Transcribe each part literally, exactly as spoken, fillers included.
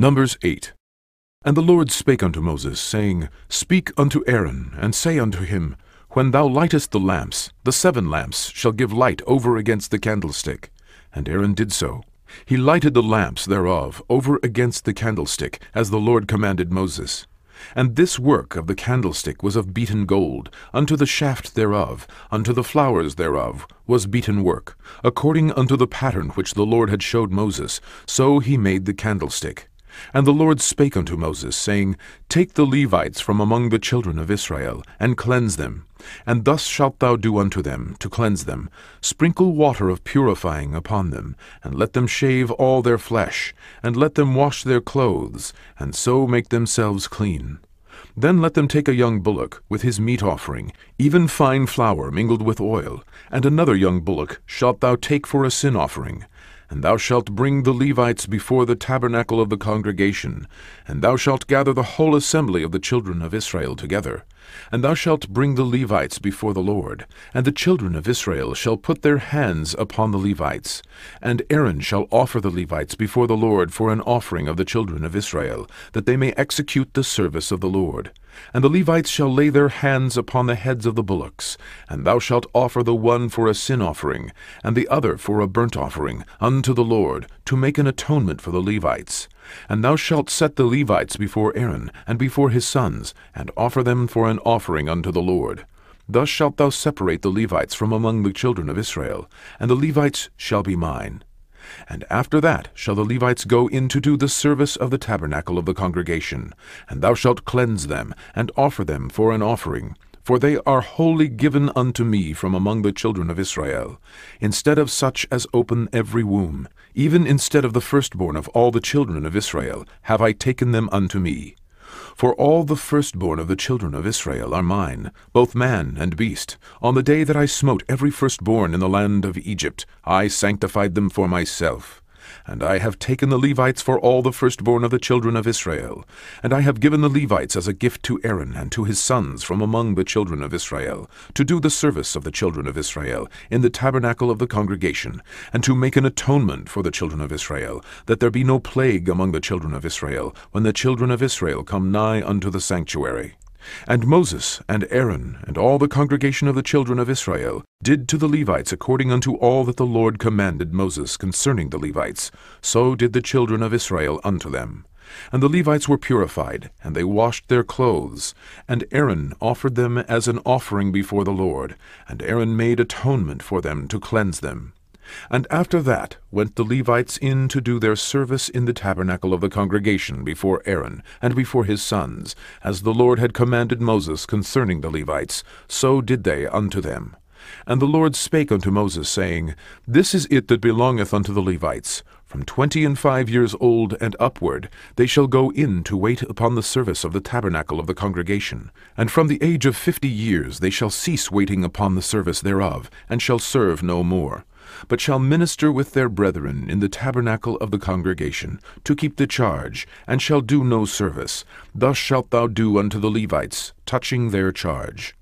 Numbers eight. And the Lord spake unto Moses, saying, Speak unto Aaron, and say unto him, When thou lightest the lamps, the seven lamps shall give light over against the candlestick. And Aaron did so. He lighted the lamps thereof over against the candlestick, as the Lord commanded Moses. And this work of the candlestick was of beaten gold, unto the shaft thereof, unto the flowers thereof, was beaten work, according unto the pattern which the Lord had showed Moses, so he made the candlestick. And the Lord spake unto Moses, saying, Take the Levites from among the children of Israel, and cleanse them. And thus shalt thou do unto them, to cleanse them. Sprinkle water of purifying upon them, and let them shave all their flesh, and let them wash their clothes, and so make themselves clean. Then let them take a young bullock with his meat offering, even fine flour mingled with oil, and another young bullock shalt thou take for a sin offering. And thou shalt bring the Levites before the tabernacle of the congregation, and thou shalt gather the whole assembly of the children of Israel together. And thou shalt bring the Levites before the Lord, and the children of Israel shall put their hands upon the Levites. And Aaron shall offer the Levites before the Lord for an offering of the children of Israel, that they may execute the service of the Lord. And the Levites shall lay their hands upon the heads of the bullocks, and thou shalt offer the one for a sin offering, and the other for a burnt offering, unto the Lord, to make an atonement for the Levites. And thou shalt set the Levites before Aaron, and before his sons, and offer them for an offering unto the Lord. Thus shalt thou separate the Levites from among the children of Israel, and the Levites shall be mine. And after that shall the Levites go in to do the service of the tabernacle of the congregation, and thou shalt cleanse them, and offer them for an offering. For they are wholly given unto me from among the children of Israel, instead of such as open every womb, even instead of the firstborn of all the children of Israel, have I taken them unto me. For all the firstborn of the children of Israel are mine, both man and beast. On the day that I smote every firstborn in the land of Egypt, I sanctified them for myself. And I have taken the Levites for all the firstborn of the children of Israel. And I have given the Levites as a gift to Aaron and to his sons from among the children of Israel, to do the service of the children of Israel in the tabernacle of the congregation, and to make an atonement for the children of Israel, that there be no plague among the children of Israel, when the children of Israel come nigh unto the sanctuary. And Moses and Aaron and all the congregation of the children of Israel did to the Levites according unto all that the Lord commanded Moses concerning the Levites, so did the children of Israel unto them. And the Levites were purified, and they washed their clothes. And Aaron offered them as an offering before the Lord, and Aaron made atonement for them to cleanse them. And after that went the Levites in to do their service in the tabernacle of the congregation before Aaron and before his sons, as the Lord had commanded Moses concerning the Levites, so did they unto them. And the Lord spake unto Moses, saying, This is it that belongeth unto the Levites. From twenty and five years old and upward they shall go in to wait upon the service of the tabernacle of the congregation. And from the age of fifty years they shall cease waiting upon the service thereof, and shall serve no more, but shall minister with their brethren in the tabernacle of the congregation, to keep the charge, and shall do no service. Thus shalt thou do unto the Levites, touching their charge.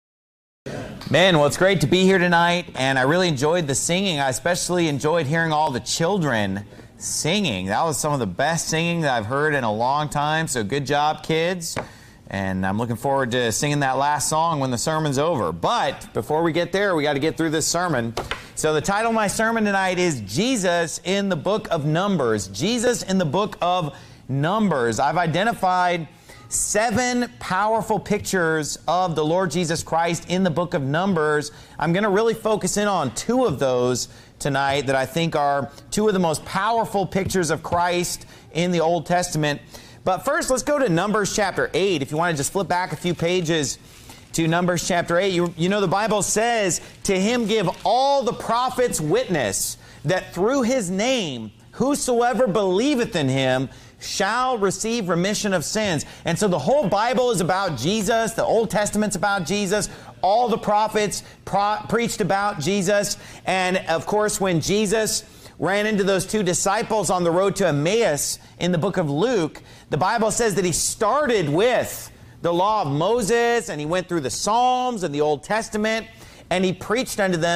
Man, well, it's great to be here tonight, and I really enjoyed the singing. I especially enjoyed hearing all the children singing. That was some of the best singing that I've heard in a long time, so good job, kids. And I'm looking forward to singing that last song when the sermon's over. But before we get there, we got to get through this sermon. So the title of my sermon tonight is Jesus in the Book of Numbers. Jesus in the Book of Numbers. I've identified seven powerful pictures of the Lord Jesus Christ in the Book of Numbers. I'm going to really focus in on two of those tonight that I think are two of the most powerful pictures of Christ in the Old Testament. But first, let's go to Numbers chapter eight. If you want to just flip back a few pages to Numbers chapter eight. You, you know, the Bible says, To him give all the prophets witness, that through his name whosoever believeth in him shall receive remission of sins. And so the whole Bible is about Jesus. The Old Testament's about Jesus. All the prophets pro- preached about Jesus. And of course, when Jesus ran into those two disciples on the road to Emmaus in the book of Luke, the Bible says that he started with the law of Moses, and he went through the Psalms and the Old Testament, and he preached unto them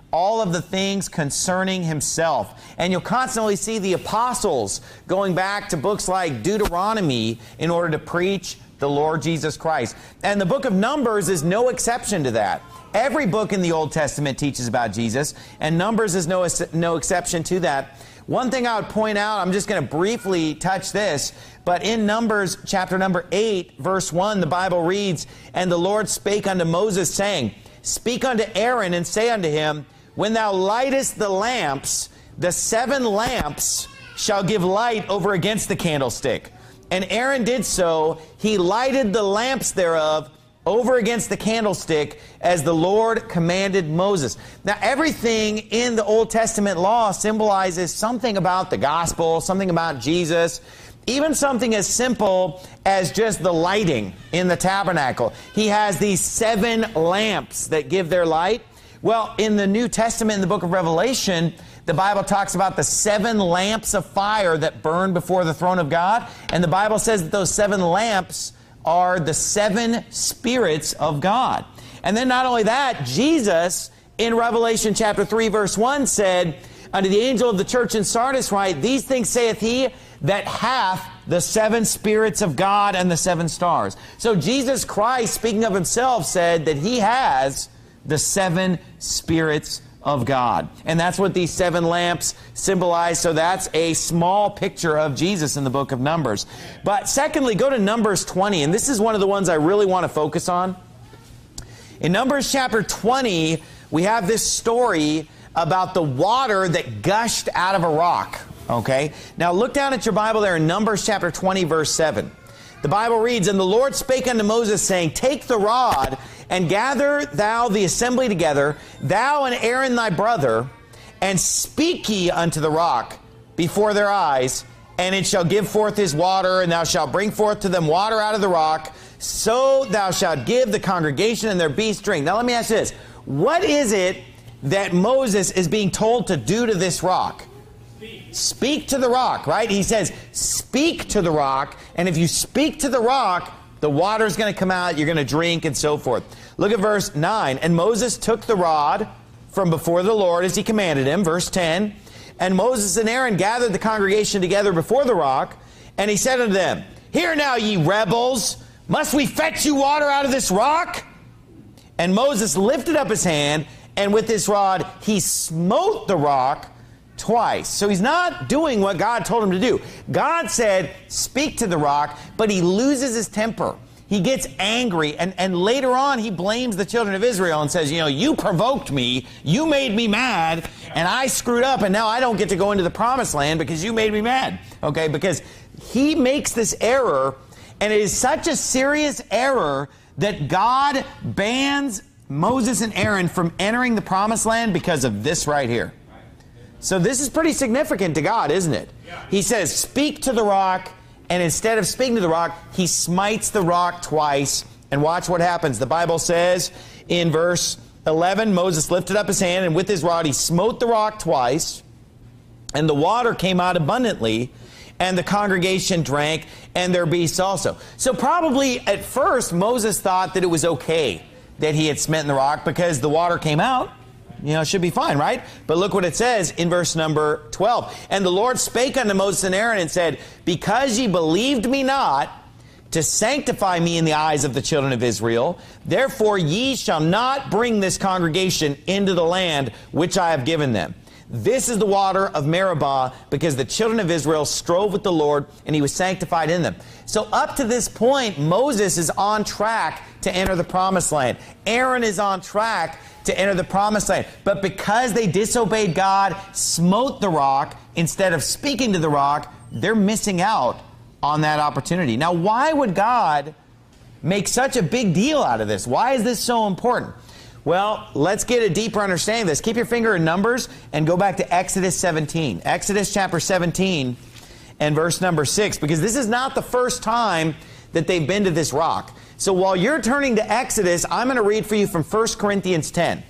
all of the things concerning himself. And you'll constantly see the apostles going back to books like Deuteronomy in order to preach the Lord Jesus Christ. And the book of Numbers is no exception to that. Every book in the Old Testament teaches about Jesus, and Numbers is no, no exception to that. One thing I would point out, I'm just going to briefly touch this, but in Numbers chapter number eight, verse one, the Bible reads, "And the Lord spake unto Moses, saying, Speak unto Aaron, and say unto him, When thou lightest the lamps, the seven lamps shall give light over against the candlestick. And Aaron did so. He lighted the lamps thereof over against the candlestick, as the Lord commanded Moses." Now, everything in the Old Testament law symbolizes something about the gospel, something about Jesus, even something as simple as just the lighting in the tabernacle. He has these seven lamps that give their light. Well, in the New Testament, in the book of Revelation, the Bible talks about the seven lamps of fire that burn before the throne of God. And the Bible says that those seven lamps are the seven spirits of God. And then not only that, Jesus in Revelation chapter three verse one said, "Unto the angel of the church in Sardis write, These things saith he that hath the seven spirits of God and the seven stars." So Jesus Christ, speaking of himself, said that he has the seven spirits of God. And that's what these seven lamps symbolize. So that's a small picture of Jesus in the book of Numbers. But secondly, go to Numbers twenty. And this is one of the ones I really want to focus on. In Numbers chapter twenty, we have this story about the water that gushed out of a rock. Okay? Now look down at your Bible there in Numbers chapter twenty, verse seven. The Bible reads, "And the Lord spake unto Moses, saying, Take the rod, and gather thou the assembly together, thou and Aaron thy brother, and speak ye unto the rock before their eyes, and it shall give forth his water, and thou shalt bring forth to them water out of the rock, so thou shalt give the congregation and their beasts drink." Now let me ask you this. What is it that Moses is being told to do to this rock? Speak to the rock, right? He says, speak to the rock, and if you speak to the rock, the water is going to come out, you're going to drink, and so forth. Look at verse nine. "And Moses took the rod from before the Lord as he commanded him." Verse ten. "And Moses and Aaron gathered the congregation together before the rock, and he said unto them, Hear now, ye rebels, must we fetch you water out of this rock? And Moses lifted up his hand, and with his rod he smote the rock twice." So he's not doing what God told him to do. God said, speak to the rock, but he loses his temper. He gets angry, and, and later on he blames the children of Israel and says, you know, you provoked me, you made me mad, and I screwed up, and now I don't get to go into the promised land because you made me mad. Okay, because he makes this error, and it is such a serious error that God bans Moses and Aaron from entering the promised land because of this right here. So this is pretty significant to God, isn't it? Yeah. He says, speak to the rock, and instead of speaking to the rock, he smites the rock twice. And watch what happens. The Bible says in verse eleven, Moses lifted up his hand, and with his rod he smote the rock twice, and the water came out abundantly, and the congregation drank, and their beasts also. So probably at first Moses thought that it was okay that he had smitten the rock because the water came out. You know, it should be fine, right? But look what it says in verse number twelve. "And the Lord spake unto Moses and Aaron and said, Because ye believed me not to sanctify me in the eyes of the children of Israel, therefore ye shall not bring this congregation into the land which I have given them. This is the water of Meribah, because the children of Israel strove with the Lord, and he was sanctified in them." So up to this point, Moses is on track to enter the promised land. Aaron is on track to enter the promised land. But because they disobeyed God, smote the rock, instead of speaking to the rock, they're missing out on that opportunity. Now, why would God make such a big deal out of this? Why is this so important? Well, let's get a deeper understanding of this. Keep your finger in Numbers and go back to Exodus seventeen. Exodus chapter seventeen and verse number six, because this is not the first time that they've been to this rock. So while you're turning to Exodus, I'm going to read for you from First Corinthians ten.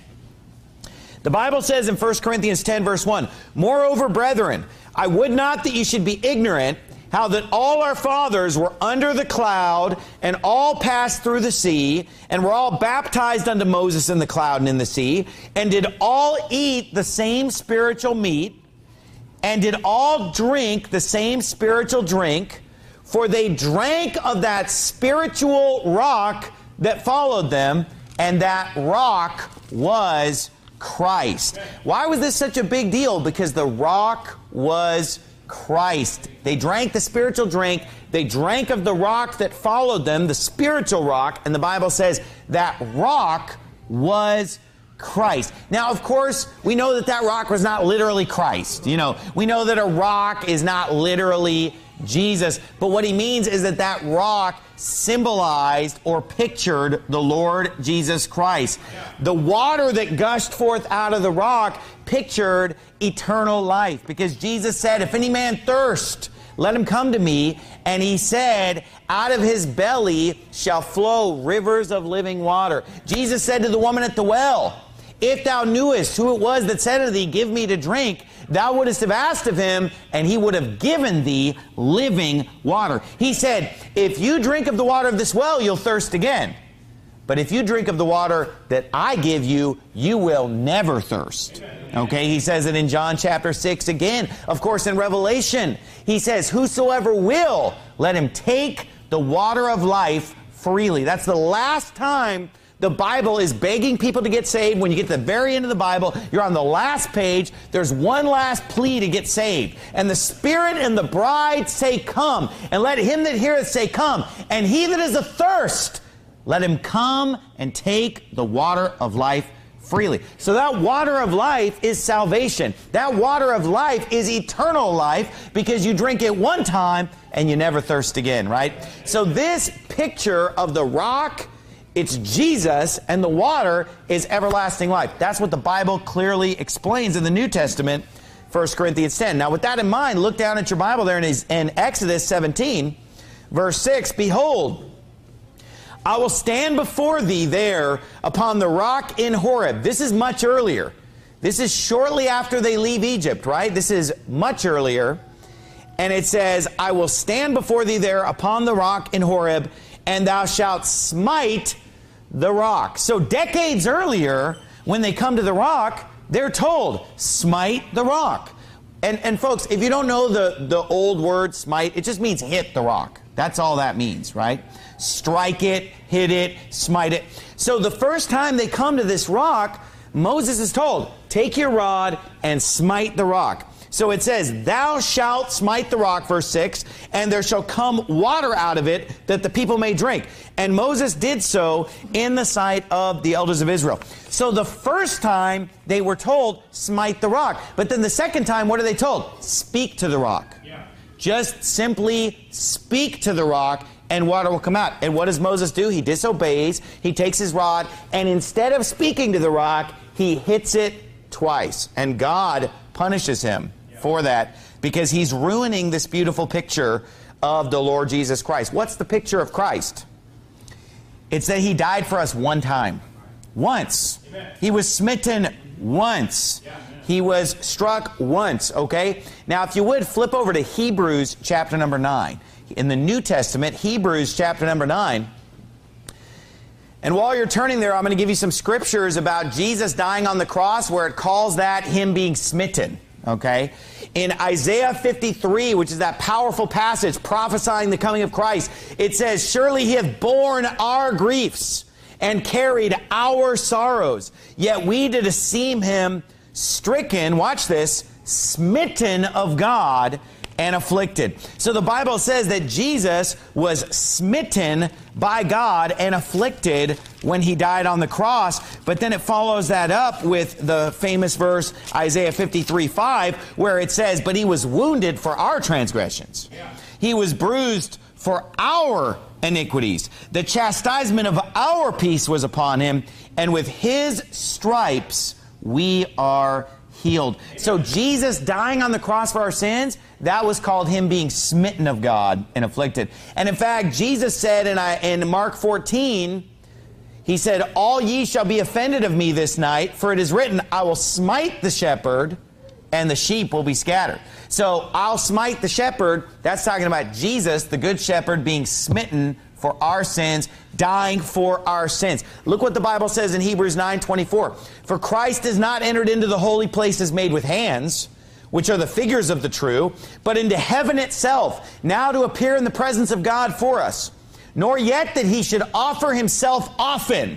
The Bible says in First Corinthians ten, verse one, "Moreover, brethren, I would not that you should be ignorant, how that all our fathers were under the cloud and all passed through the sea and were all baptized unto Moses in the cloud and in the sea, and did all eat the same spiritual meat, and did all drink the same spiritual drink, for they drank of that spiritual rock that followed them, and that rock was Christ. Why was this such a big deal? Because the rock was Christ. They drank the spiritual drink. They drank of the rock that followed them, the spiritual rock, and the Bible says that rock was Christ. Now, of course, we know that that rock was not literally Christ. You know, we know that a rock is not literally Jesus, but what he means is that that rock symbolized or pictured the Lord Jesus Christ. The water that gushed forth out of the rock pictured eternal life, because Jesus said, if any man thirst, let him come to me. And he said, out of his belly shall flow rivers of living water. Jesus said to the woman at the well, if thou knewest who it was that said unto thee, give me to drink, thou wouldest have asked of him, and he would have given thee living water. He said, if you drink of the water of this well, you'll thirst again. But if you drink of the water that I give you, you will never thirst. Okay, he says it in John chapter six again. Of course, in Revelation, he says, whosoever will, let him take the water of life freely. That's the last time the Bible is begging people to get saved. When you get to the very end of the Bible, you're on the last page. There's one last plea to get saved. And the Spirit and the bride say, come. And let him that heareth say, come. And he that is athirst, let him come and take the water of life freely. So that water of life is salvation. That water of life is eternal life, because you drink it one time and you never thirst again, right? So this picture of the rock, it's Jesus, and the water is everlasting life. That's what the Bible clearly explains in the New Testament, First Corinthians ten. Now, with that in mind, look down at your Bible there in, in Exodus seventeen, verse six. Behold, I will stand before thee there upon the rock in Horeb. This is much earlier. This is shortly after they leave Egypt, right? This is much earlier. And it says, I will stand before thee there upon the rock in Horeb, and thou shalt smite the rock. So decades earlier, when they come to the rock, they're told, smite the rock. And, and folks, if you don't know the, the old word smite, it just means hit the rock. That's all that means, right? Strike it, hit it, smite it. So the first time they come to this rock, Moses is told, take your rod and smite the rock. So it says, thou shalt smite the rock, verse six, and there shall come water out of it, that the people may drink. And Moses did so in the sight of the elders of Israel. So the first time they were told, smite the rock. But then the second time, what are they told? Speak to the rock. Yeah. Just simply speak to the rock, and water will come out. And what does Moses do? He disobeys. He takes his rod, and instead of speaking to the rock, he hits it twice. And God punishes him for that, because he's ruining this beautiful picture of the Lord Jesus Christ. What's the picture of Christ? It's that he died for us one time. Once. Amen. He was smitten once. Yeah. He was struck once, okay? Now, if you would, flip over to Hebrews chapter number nine. In the New Testament, Hebrews chapter number nine. And while you're turning there, I'm going to give you some scriptures about Jesus dying on the cross, where it calls that him being smitten. Okay? In Isaiah fifty-three, which is that powerful passage prophesying the coming of Christ, it says, surely he hath borne our griefs and carried our sorrows. Yet we did esteem him stricken, watch this, smitten of God and afflicted. So the Bible says that Jesus was smitten by God and afflicted when he died on the cross. But then it follows that up with the famous verse, Isaiah fifty-three five, where it says, but he was wounded for our transgressions. Yeah. He was bruised for our iniquities. The chastisement of our peace was upon him, and with his stripes we are healed. So Jesus dying on the cross for our sins, that was called him being smitten of God and afflicted. And in fact, Jesus said in, I, in Mark fourteen, he said, all ye shall be offended of me this night, for it is written, I will smite the shepherd, and the sheep will be scattered. So I'll smite the shepherd. That's talking about Jesus, the good shepherd, being smitten for our sins, dying for our sins. Look what the Bible says in Hebrews nine twenty-four. For Christ has not entered into the holy places made with hands, which are the figures of the true, but into heaven itself, now to appear in the presence of God for us. Nor yet that he should offer himself often,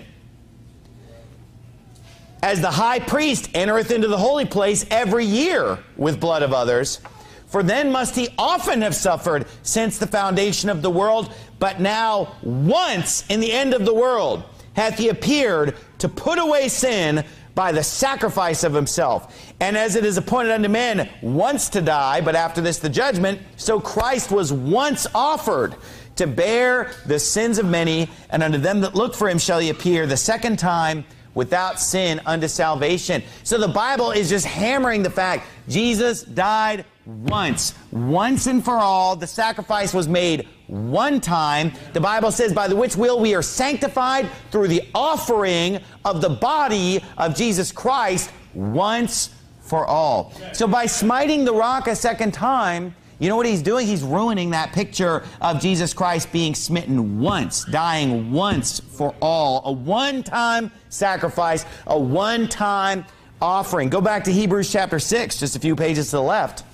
as the high priest entereth into the holy place every year with blood of others. For then must he often have suffered since the foundation of the world. But now once in the end of the world hath he appeared to put away sin by the sacrifice of himself. And as it is appointed unto men once to die, but after this the judgment, so Christ was once offered to bear the sins of many, and unto them that look for him shall he appear the second time without sin unto salvation. So the Bible is just hammering the fact Jesus died once. Once and for all. The sacrifice was made one time. The Bible says, by the which will we are sanctified through the offering of the body of Jesus Christ once for all. So by smiting the rock a second time, you know what he's doing? He's ruining that picture of Jesus Christ being smitten once, dying once for all. A one-time sacrifice, a one-time offering. Go back to Hebrews chapter six, just a few pages to the left.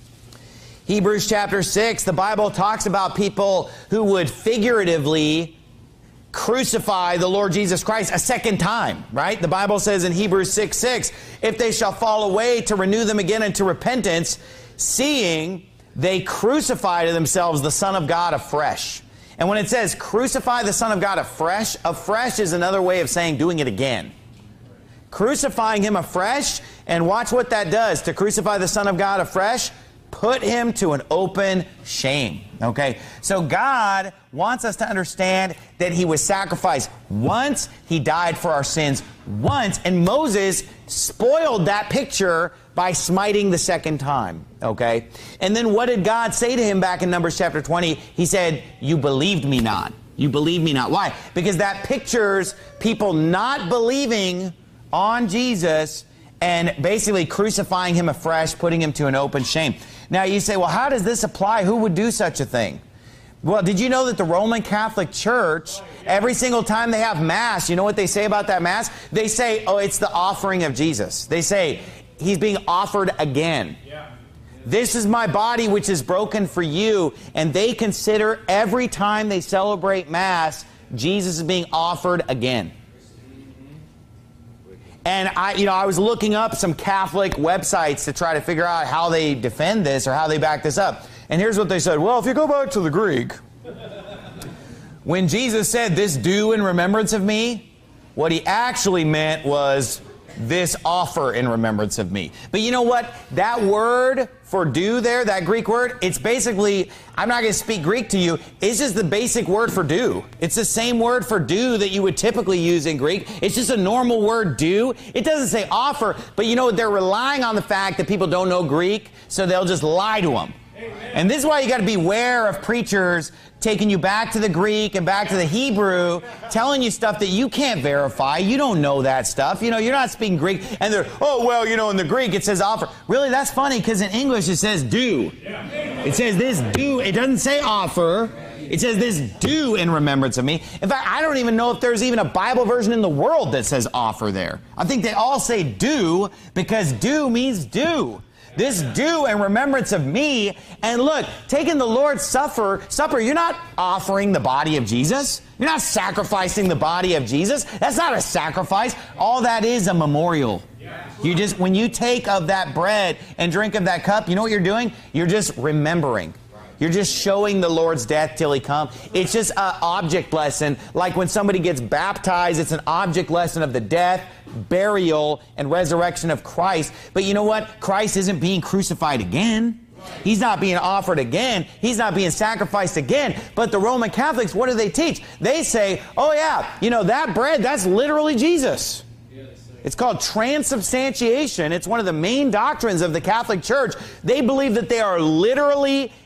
Hebrews chapter six, the Bible talks about people who would figuratively crucify the Lord Jesus Christ a second time, right? The Bible says in Hebrews six six, if they shall fall away, to renew them again unto repentance, seeing they crucify to themselves the Son of God afresh. And when it says crucify the Son of God afresh, afresh is another way of saying doing it again. Crucifying him afresh, and watch what that does. To crucify the Son of God afresh, put him to an open shame. Okay? So God wants us to understand that he was sacrificed once, he died for our sins once, and Moses spoiled that picture by smiting the second time. Okay? And then what did God say to him back in Numbers chapter twenty? He said, you believed me not. You believed me not. Why? Because that pictures people not believing on Jesus and basically crucifying him afresh, putting him to an open shame. Now you say, well, how does this apply? Who would do such a thing? Well, did you know that the Roman Catholic Church, every single time they have Mass, you know what they say about that Mass? They say, oh, it's the offering of Jesus. They say, he's being offered again. Yeah. This is my body which is broken for you. And they consider every time they celebrate Mass, Jesus is being offered again. And I, you know, I was looking up some Catholic websites to try to figure out how they defend this or how they back this up. And here's what they said. Well, if you go back to the Greek, when Jesus said, this do in remembrance of me, what he actually meant was this offer in remembrance of me. But you know what? That word for do there, that Greek word, it's basically, I'm not going to speak Greek to you, it's just the basic word for do. It's the same word for do that you would typically use in Greek. It's just a normal word, do. It doesn't say offer, but you know, they're relying on the fact that people don't know Greek, so they'll just lie to them. And this is why you got to beware of preachers taking you back to the Greek and back to the Hebrew, telling you stuff that you can't verify. You don't know that stuff. You know, you're not speaking Greek. And they're, oh, well, you know, in the Greek it says offer. Really, that's funny because in English it says do. It says this do. It doesn't say offer. It says this do in remembrance of me. In fact, I don't even know if there's even a Bible version in the world that says offer there. I think they all say do because do means do. This do in remembrance of me. And look, taking the Lord's Supper, supper, you're not offering the body of Jesus. You're not sacrificing the body of Jesus. That's not a sacrifice. All that is a memorial. You just, when you take of that bread and drink of that cup, you know what you're doing? You're just remembering. You're just showing the Lord's death till he comes. It's just an object lesson. Like when somebody gets baptized, it's an object lesson of the death, burial, and resurrection of Christ. But you know what? Christ isn't being crucified again. He's not being offered again. He's not being sacrificed again. But the Roman Catholics, what do they teach? They say, oh yeah, you know, that bread, that's literally Jesus. It's called transubstantiation. It's one of the main doctrines of the Catholic Church. They believe that they are literally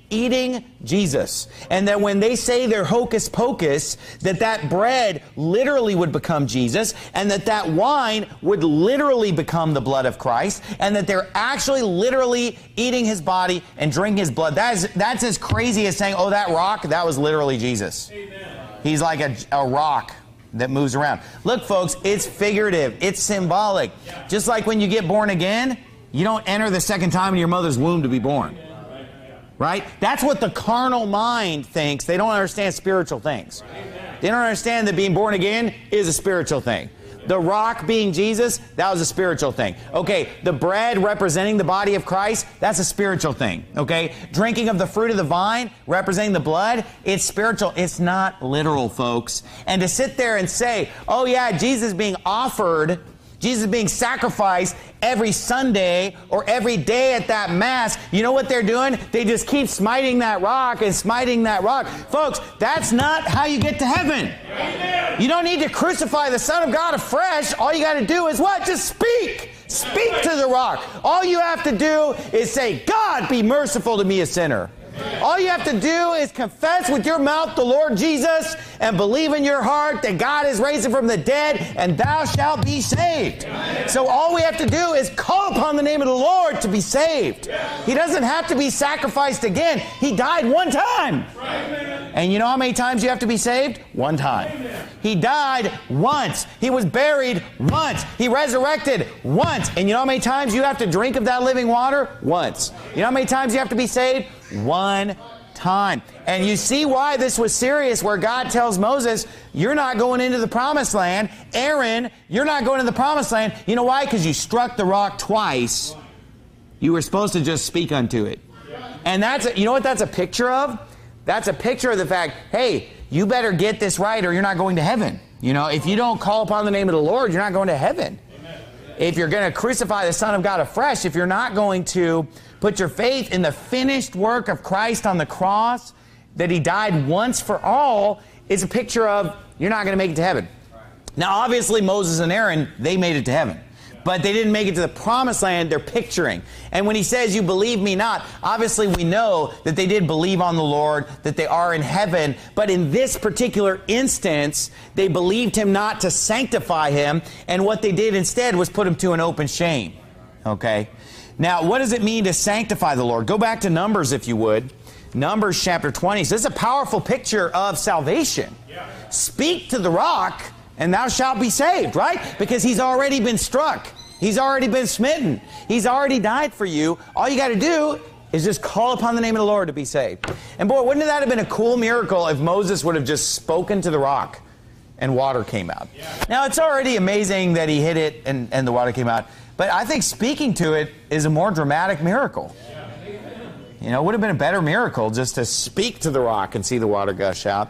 eating Jesus. And that when they say they're hocus pocus, that that bread literally would become Jesus, and that that wine would literally become the blood of Christ, and that they're actually literally eating his body and drinking his blood. That is, that's as crazy as saying, oh, that rock, that was literally Jesus. Amen. He's like a, a rock that moves around. Look, folks, it's figurative. It's symbolic. Yeah. Just like when you get born again, you don't enter the second time in your mother's womb to be born. Right? That's what the carnal mind thinks. They don't understand spiritual things. They don't understand that being born again is a spiritual thing. The rock being Jesus, that was a spiritual thing. Okay, the bread representing the body of Christ, that's a spiritual thing. Okay, drinking of the fruit of the vine representing the blood, it's spiritual. It's not literal, folks. And to sit there and say, oh yeah, Jesus is being offered, Jesus is being sacrificed every Sunday or every day at that Mass, you know what they're doing? They just keep smiting that rock and smiting that rock. Folks, that's not how you get to heaven. Amen. You don't need to crucify the Son of God afresh. All you got to do is what? Just speak. Speak to the rock. All you have to do is say, God, be merciful to me, a sinner. All you have to do is confess with your mouth the Lord Jesus and believe in your heart that God is raised him from the dead, and thou shalt be saved. Amen. So all we have to do is call upon the name of the Lord to be saved. Yes. He doesn't have to be sacrificed again. He died one time. Right. And you know how many times you have to be saved? One time. Amen. He died once. He was buried once. He resurrected once. And you know how many times you have to drink of that living water? Once. You know how many times you have to be saved? One time. And you see why this was serious, where God tells Moses, you're not going into the promised land. Aaron, you're not going to the promised land. You know why? Because you struck the rock twice. You were supposed to just speak unto it. And that's, a, you know what that's a picture of? That's a picture of the fact, hey, you better get this right or you're not going to heaven. You know, if you don't call upon the name of the Lord, you're not going to heaven. If you're going to crucify the Son of God afresh, if you're not going to put your faith in the finished work of Christ on the cross, that he died once for all, is a picture of you're not going to make it to heaven. Now, obviously, Moses and Aaron, they made it to heaven. But they didn't make it to the promised land. They're picturing. And when he says, you believe me not, obviously we know that they did believe on the Lord, that they are in heaven. But in this particular instance, they believed him not to sanctify him. And what they did instead was put him to an open shame. Okay? Now, what does it mean to sanctify the Lord? Go back to Numbers, if you would. Numbers chapter twenty. So this is a powerful picture of salvation. Yeah. Speak to the rock, and thou shalt be saved, right? Because he's already been struck. He's already been smitten. He's already died for you. All you got to do is just call upon the name of the Lord to be saved. And boy, wouldn't that have been a cool miracle if Moses would have just spoken to the rock and water came out? Yeah. Now, it's already amazing that he hit it and, and the water came out. But I think speaking to it is a more dramatic miracle. Yeah. You know, it would have been a better miracle just to speak to the rock and see the water gush out.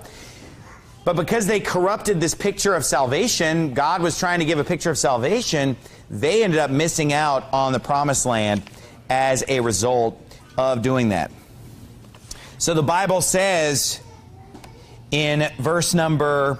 But because they corrupted this picture of salvation, God was trying to give a picture of salvation, they ended up missing out on the promised land as a result of doing that. So the Bible says in verse number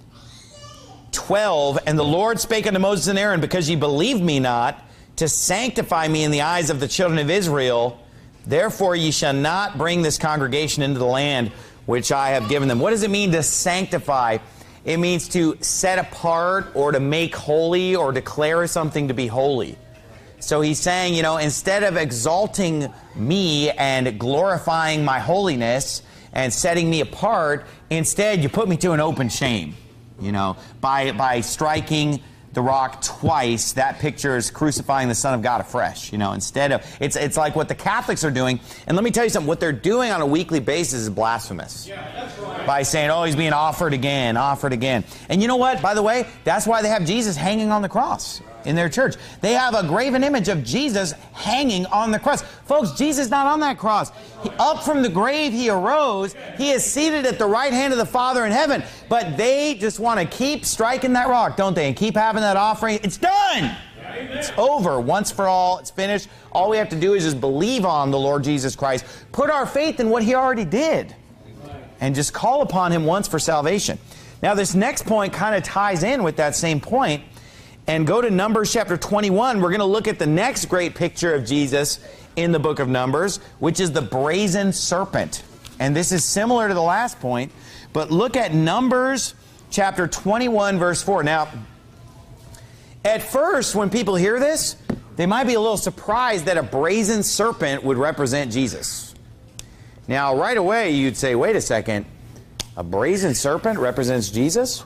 twelve, and the Lord spake unto Moses and Aaron, because ye believed me not, to sanctify me in the eyes of the children of Israel, therefore ye shall not bring this congregation into the land which I have given them. What does it mean to sanctify? It means to set apart or to make holy or declare something to be holy. So he's saying, you know, instead of exalting me and glorifying my holiness and setting me apart, instead you put me to an open shame, you know, by, by striking the rock twice. That picture is crucifying the Son of God afresh, you know, instead of, it's it's like what the Catholics are doing. And let me tell you something, what they're doing on a weekly basis is blasphemous. Yeah, that's right. By saying, oh, he's being offered again, offered again. And you know what, by the way, that's why they have Jesus hanging on the cross in their church. They have a graven image of Jesus hanging on the cross. Folks, Jesus is not on that cross. He, up from the grave, he arose. He is seated at the right hand of the Father in heaven. But they just want to keep striking that rock, don't they? And keep having that offering. It's done. It's over once for all. It's finished. All we have to do is just believe on the Lord Jesus Christ. Put our faith in what he already did. And just call upon him once for salvation. Now, this next point kind of ties in with that same point. And go to Numbers chapter twenty-one. We're going to look at the next great picture of Jesus in the book of Numbers, which is the brazen serpent. And this is similar to the last point, but look at Numbers chapter twenty-one, verse four. Now, at first, when people hear this, they might be a little surprised that a brazen serpent would represent Jesus. Now, right away, you'd say, wait a second, a brazen serpent represents Jesus?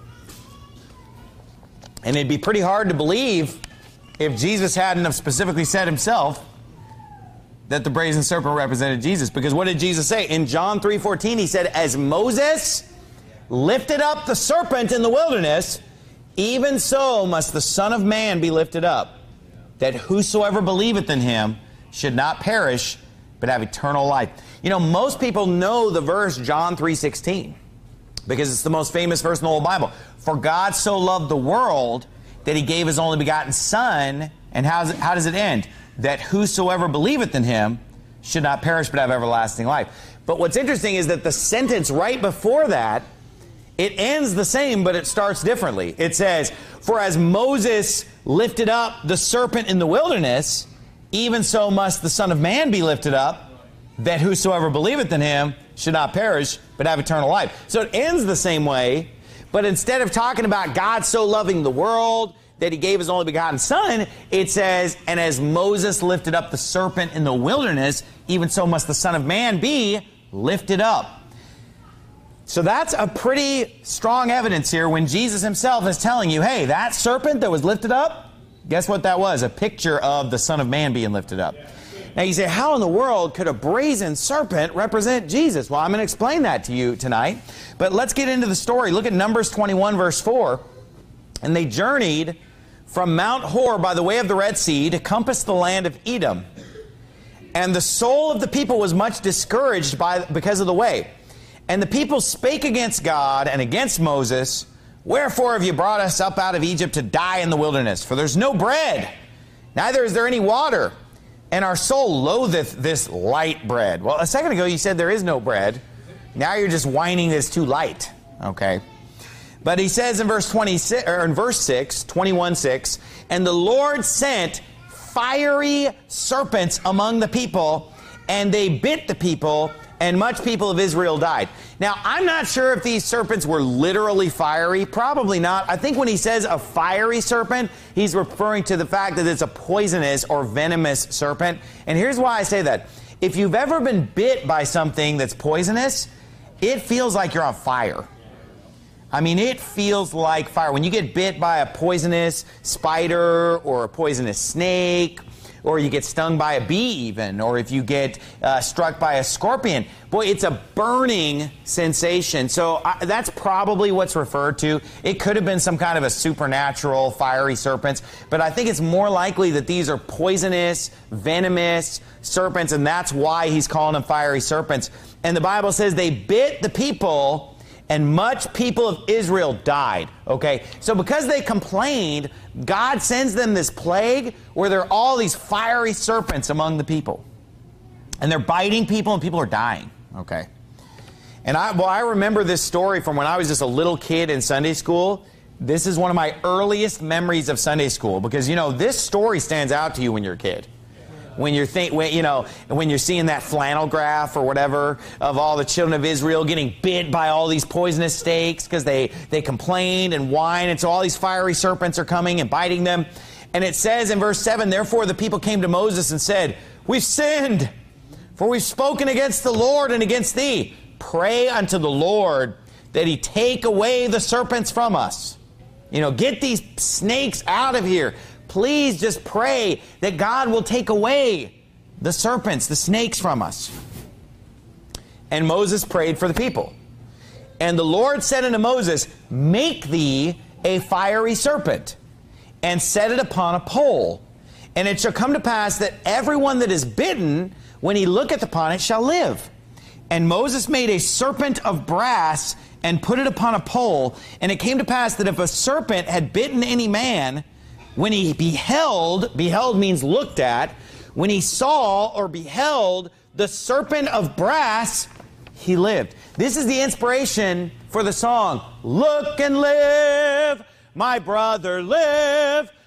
And it'd be pretty hard to believe if Jesus hadn't have specifically said himself that the brazen serpent represented Jesus. Because what did Jesus say? In John three fourteen, he said, as Moses lifted up the serpent in the wilderness, even so must the Son of Man be lifted up, that whosoever believeth in him should not perish, but have eternal life. You know, most people know the verse John three sixteen, because it's the most famous verse in the whole Bible. For God so loved the world that he gave his only begotten Son, and how's it, how does it end? That whosoever believeth in him should not perish, but have everlasting life. But what's interesting is that the sentence right before that, it ends the same, but it starts differently. It says, for as Moses lifted up the serpent in the wilderness, even so must the Son of Man be lifted up, that whosoever believeth in him should not perish, but have eternal life. So it ends the same way, but instead of talking about God so loving the world that he gave his only begotten Son, it says, and as Moses lifted up the serpent in the wilderness, even so must the Son of Man be lifted up. So that's a pretty strong evidence here when Jesus himself is telling you, hey, that serpent that was lifted up, guess what that was? A picture of the Son of Man being lifted up. Now you say, how in the world could a brazen serpent represent Jesus? Well, I'm going to explain that to you tonight. But let's get into the story. Look at Numbers twenty-one, verse four. And they journeyed from Mount Hor by the way of the Red Sea to compass the land of Edom. And the soul of the people was much discouraged by because of the way. And the people spake against God and against Moses, wherefore have you brought us up out of Egypt to die in the wilderness? For there's no bread, neither is there any water, and our soul loatheth this light bread. Well, a second ago you said there is no bread. Now you're just whining it's too light. Okay. But he says in verse twenty-six, or in verse six, twenty-one six, and the Lord sent fiery serpents among the people, and they bit the people, and much people of Israel died. Now, I'm not sure if these serpents were literally fiery. Probably not. I think when he says a fiery serpent, he's referring to the fact that it's a poisonous or venomous serpent. And here's why I say that. If you've ever been bit by something that's poisonous, it feels like you're on fire. I mean, it feels like fire. When you get bit by a poisonous spider or a poisonous snake, or you get stung by a bee even, or if you get uh, struck by a scorpion, boy, it's a burning sensation. So I, that's probably what's referred to. It could have been some kind of a supernatural fiery serpents, but I think it's more likely that these are poisonous, venomous serpents, and that's why he's calling them fiery serpents. And the Bible says they bit the people, and much people of Israel died. Okay, so because they complained, God sends them this plague where there are all these fiery serpents among the people. And they're biting people and people are dying. Okay. And I, well, I remember this story from when I was just a little kid in Sunday school. This is one of my earliest memories of Sunday school because, you know, this story stands out to you when you're a kid. When you're think, when, you know, when you're seeing that flannel graph or whatever of all the children of Israel getting bit by all these poisonous snakes because they, they complained and whined, and so all these fiery serpents are coming and biting them. And it says in verse seven, therefore the people came to Moses and said, we've sinned, for we've spoken against the Lord and against thee. Pray unto the Lord that he take away the serpents from us. You know, get these snakes out of here. Please just pray that God will take away the serpents, the snakes from us. And Moses prayed for the people. And the Lord said unto Moses, make thee a fiery serpent, and set it upon a pole. And it shall come to pass that everyone that is bitten, when he looketh upon it, shall live. And Moses made a serpent of brass, and put it upon a pole. And it came to pass that if a serpent had bitten any man, when he beheld, beheld means looked at, when he saw or beheld the serpent of brass, he lived. This is the inspiration for the song, look and live, my brother live,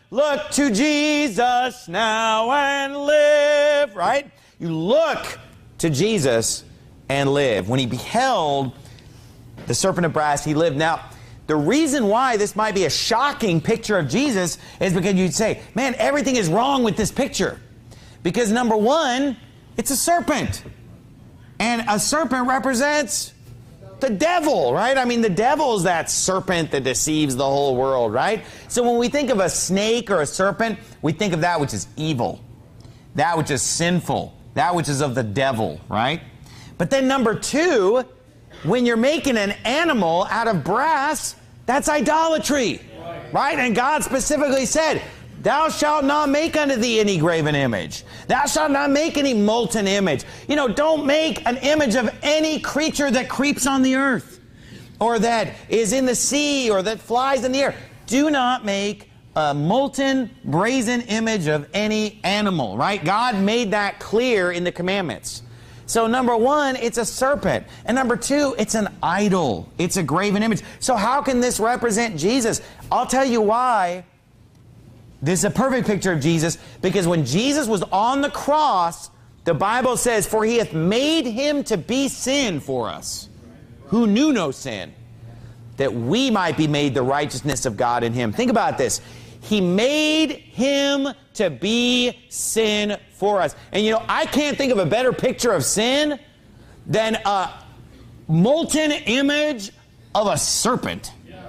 look to Jesus now and live, right? You look to Jesus and live. When he beheld the serpent of brass, he lived. Now, the reason why this might be a shocking picture of Jesus is because you'd say, man, everything is wrong with this picture. Because number one, it's a serpent. And a serpent represents the devil, right? I mean, the devil is that serpent that deceives the whole world, right? So when we think of a snake or a serpent, we think of that which is evil, that which is sinful, that which is of the devil, right? But then number two, when you're making an animal out of brass, that's idolatry, right? And God specifically said, thou shalt not make unto thee any graven image. Thou shalt not make any molten image. You know, don't make an image of any creature that creeps on the earth or that is in the sea or that flies in the air. Do not make a molten, brazen image of any animal, right? God made that clear in the commandments. So number one, it's a serpent. And number two, it's an idol. It's a graven image. So how can this represent Jesus? I'll tell you why. This is a perfect picture of Jesus, because when Jesus was on the cross, the Bible says, for he hath made him to be sin for us, who knew no sin, that we might be made the righteousness of God in him. Think about this. He made him to be sin for us. And you know, I can't think of a better picture of sin than a molten image of a serpent.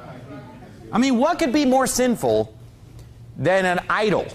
I mean, what could be more sinful than an idol?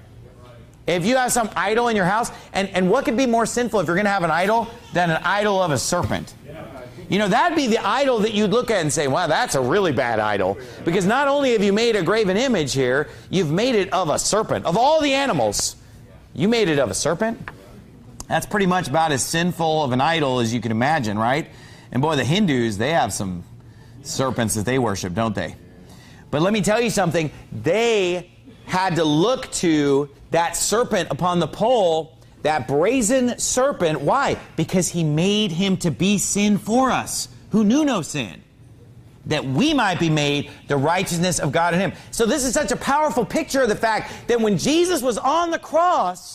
If you have some idol in your house, and, and what could be more sinful if you're going to have an idol than an idol of a serpent? You know, that'd be the idol that you'd look at and say, wow, that's a really bad idol. Because not only have you made a graven image here, you've made it of a serpent. Of all the animals, you made it of a serpent. That's pretty much about as sinful of an idol as you can imagine, right? And boy, the Hindus, they have some serpents that they worship, don't they? But let me tell you something. They had to look to that serpent upon the pole, that brazen serpent. Why? Because he made him to be sin for us, who knew no sin, that we might be made the righteousness of God in him. So this is such a powerful picture of the fact that when Jesus was on the cross,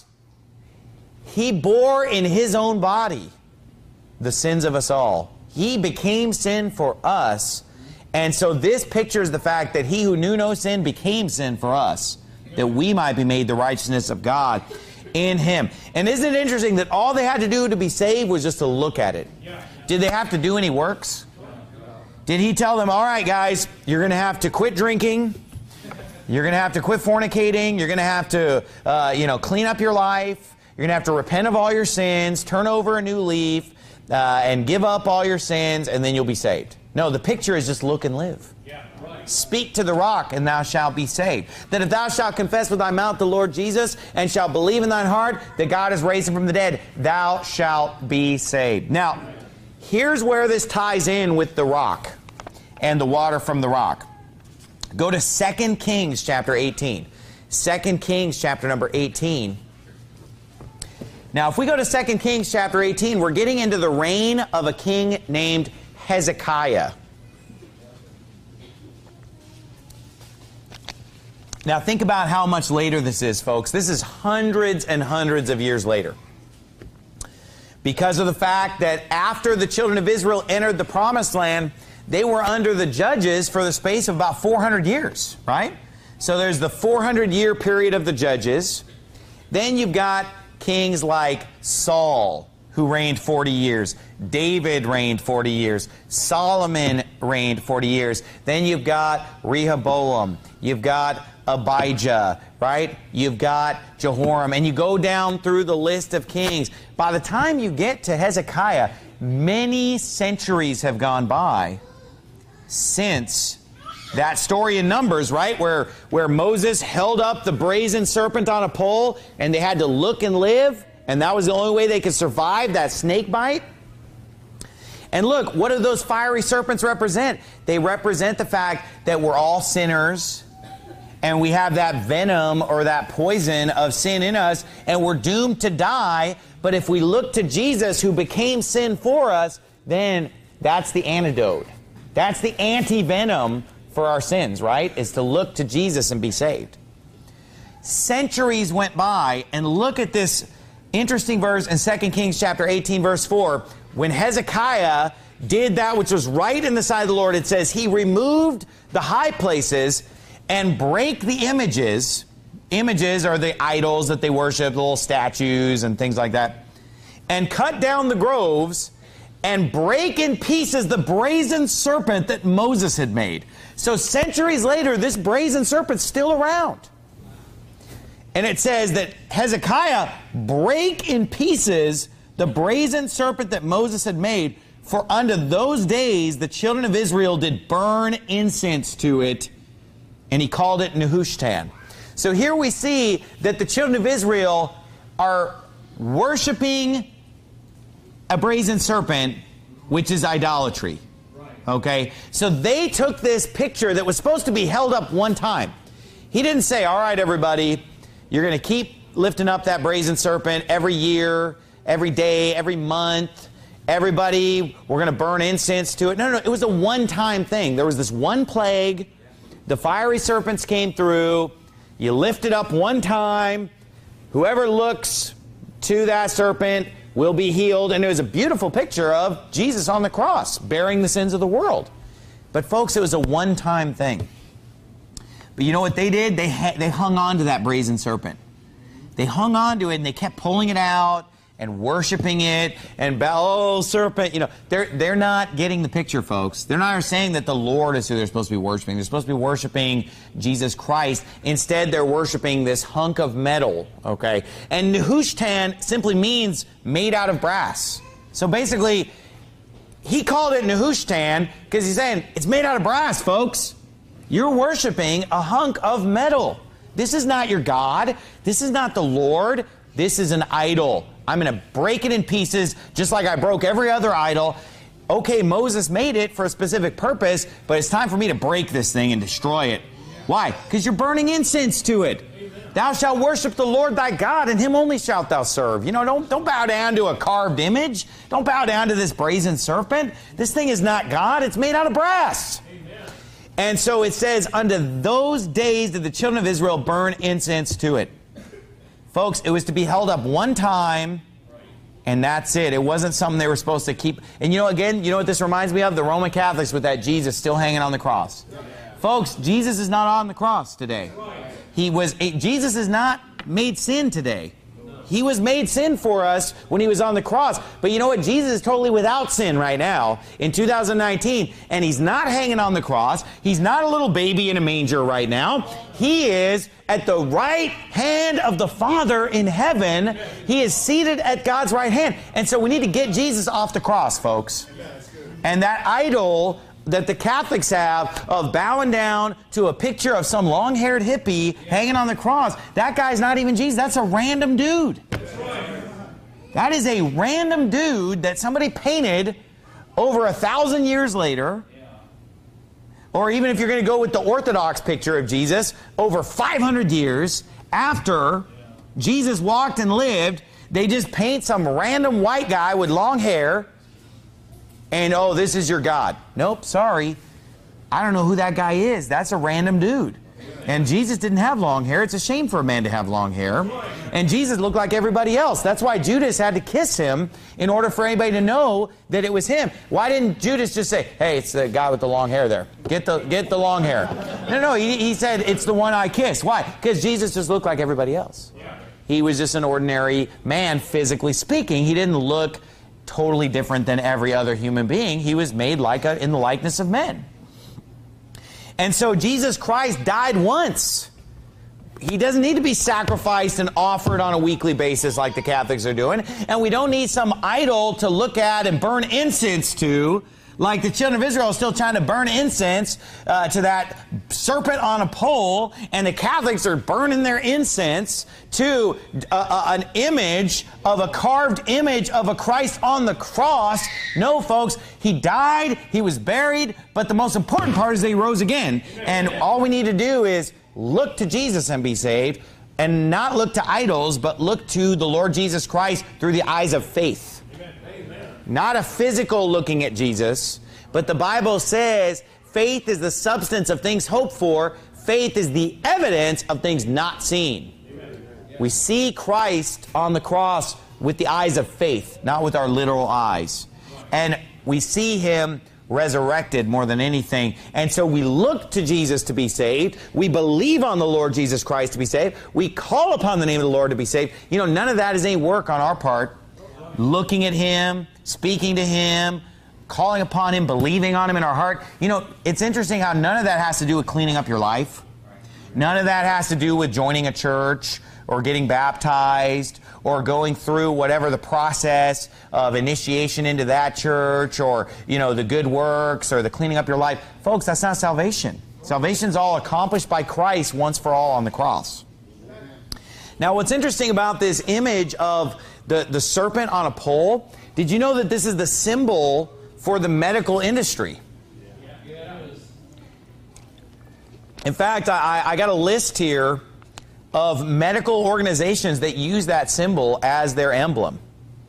he bore in his own body the sins of us all. He became sin for us. And so this pictures the fact that he who knew no sin became sin for us, that we might be made the righteousness of God in him. And isn't it interesting that all they had to do to be saved was just to look at it? Did they have to do any works? Did he tell them, all right, guys, you're going to have to quit drinking. You're going to have to quit fornicating. You're going to have to, uh, you know, clean up your life. You're going to have to repent of all your sins, turn over a new leaf, uh, and give up all your sins, and then you'll be saved. No, the picture is just look and live. Yeah, right. Speak to the rock, and thou shalt be saved. That if thou shalt confess with thy mouth the Lord Jesus, and shalt believe in thine heart that God has raised him from the dead, thou shalt be saved. Now, here's where this ties in with the rock and the water from the rock. Go to Second Kings chapter eighteen. Second Kings chapter number eighteen. Now, if we go to Second Kings chapter eighteen, we're getting into the reign of a king named Hezekiah. Now think about how much later this is, folks. This is hundreds and hundreds of years later. Because of the fact that after the children of Israel entered the promised land, they were under the judges for the space of about four hundred years, right? So there's the four hundred year period of the judges. Then you've got kings like Saul, who reigned forty years. David reigned forty years. Solomon reigned forty years. Then you've got Rehoboam. You've got Abijah, right? You've got Jehoram. And you go down through the list of kings. By the time you get to Hezekiah, many centuries have gone by since that story in Numbers, right? Where, where Moses held up the brazen serpent on a pole and they had to look and live. And that was the only way they could survive that snake bite. And look, what do those fiery serpents represent? They represent the fact that we're all sinners and we have that venom or that poison of sin in us and we're doomed to die. But if we look to Jesus who became sin for us, then that's the antidote. That's the anti-venom for our sins, right? Is to look to Jesus and be saved. Centuries went by, and look at this interesting verse in Second Kings chapter eighteen, verse four. When Hezekiah did that which was right in the sight of the Lord, it says he removed the high places and break the images. Images are the idols that they worship, little statues and things like that. And cut down the groves and break in pieces the brazen serpent that Moses had made. So centuries later, this brazen serpent's still around. And it says that Hezekiah break in pieces the brazen serpent that Moses had made, for unto those days the children of Israel did burn incense to it, and he called it Nehushtan. So here we see that the children of Israel are worshiping a brazen serpent, which is idolatry. Okay? So they took this picture that was supposed to be held up one time. He didn't say, all right, everybody, you're going to keep lifting up that brazen serpent every year, every day, every month. Everybody, we're going to burn incense to it. No, no, no. It was a one-time thing. There was this one plague. The fiery serpents came through. You lift it up one time. Whoever looks to that serpent will be healed. And it was a beautiful picture of Jesus on the cross, bearing the sins of the world. But folks, it was a one-time thing. But you know what they did? They, ha they hung on to that brazen serpent. They hung on to it, and they kept pulling it out and worshiping it and bow, oh, serpent. You know, they're, they're not getting the picture, folks. They're not saying that the Lord is who they're supposed to be worshiping. They're supposed to be worshiping Jesus Christ. Instead, they're worshiping this hunk of metal, okay? And Nehushtan simply means made out of brass. So basically, he called it Nehushtan because he's saying, it's made out of brass, folks. You're worshiping a hunk of metal. This is not your God. This is not the Lord. This is an idol. I'm going to break it in pieces just like I broke every other idol. Okay, Moses made it for a specific purpose, but it's time for me to break this thing and destroy it. Why? Because you're burning incense to it. Thou shalt worship the Lord thy God, and him only shalt thou serve. You know, don't, don't bow down to a carved image. Don't bow down to this brazen serpent. This thing is not God. It's made out of brass. And so it says, unto those days did the children of Israel burn incense to it. Folks, it was to be held up one time, and that's it. It wasn't something they were supposed to keep. And you know, again, you know what this reminds me of? The Roman Catholics with that Jesus still hanging on the cross. Yeah. Folks, Jesus is not on the cross today. He was. Jesus is not made sin today. He was made sin for us when he was on the cross. But you know what? Jesus is totally without sin right now in two thousand nineteen. And he's not hanging on the cross. He's not a little baby in a manger right now. He is at the right hand of the Father in heaven. He is seated at God's right hand. And so we need to get Jesus off the cross, folks. And that idol that the Catholics have of bowing down to a picture of some long-haired hippie hanging on the cross, that guy's not even Jesus. That's a random dude. That is a random dude that somebody painted over a thousand years later. Or even if you're going to go with the Orthodox picture of Jesus, over five hundred years after Jesus walked and lived, they just paint some random white guy with long hair and, oh, this is your God. Nope, sorry. I don't know who that guy is. That's a random dude. And Jesus didn't have long hair. It's a shame for a man to have long hair. And Jesus looked like everybody else. That's why Judas had to kiss him in order for anybody to know that it was him. Why didn't Judas just say, hey, it's the guy with the long hair there. Get the, get the long hair. No, no, he, he said, it's the one I kissed. Why? Because Jesus just looked like everybody else. He was just an ordinary man, physically speaking. He didn't look totally different than every other human being. He was made like a, in the likeness of men. And so Jesus Christ died once. He doesn't need to be sacrificed and offered on a weekly basis like the Catholics are doing. And we don't need some idol to look at and burn incense to, like the children of Israel are still trying to burn incense uh, to that serpent on a pole, and the Catholics are burning their incense to uh, uh, an image of a carved image of a Christ on the cross. No, folks, he died, he was buried, but the most important part is that he rose again. And all we need to do is look to Jesus and be saved, and not look to idols, but look to the Lord Jesus Christ through the eyes of faith. Not a physical looking at Jesus, but the Bible says faith is the substance of things hoped for. Faith is the evidence of things not seen. We see Christ on the cross with the eyes of faith, not with our literal eyes. And we see him resurrected more than anything. And so we look to Jesus to be saved. We believe on the Lord Jesus Christ to be saved. We call upon the name of the Lord to be saved. You know, none of that is any work on our part. Looking at him, speaking to him, calling upon him, believing on him in our heart. You know, it's interesting how none of that has to do with cleaning up your life. None of that has to do with joining a church or getting baptized or going through whatever the process of initiation into that church or, you know, the good works or the cleaning up your life. Folks, that's not salvation. Salvation's all accomplished by Christ once for all on the cross. Now, what's interesting about this image of the, the serpent on a pole, did you know that this is the symbol for the medical industry? In fact, I, I got a list here of medical organizations that use that symbol as their emblem.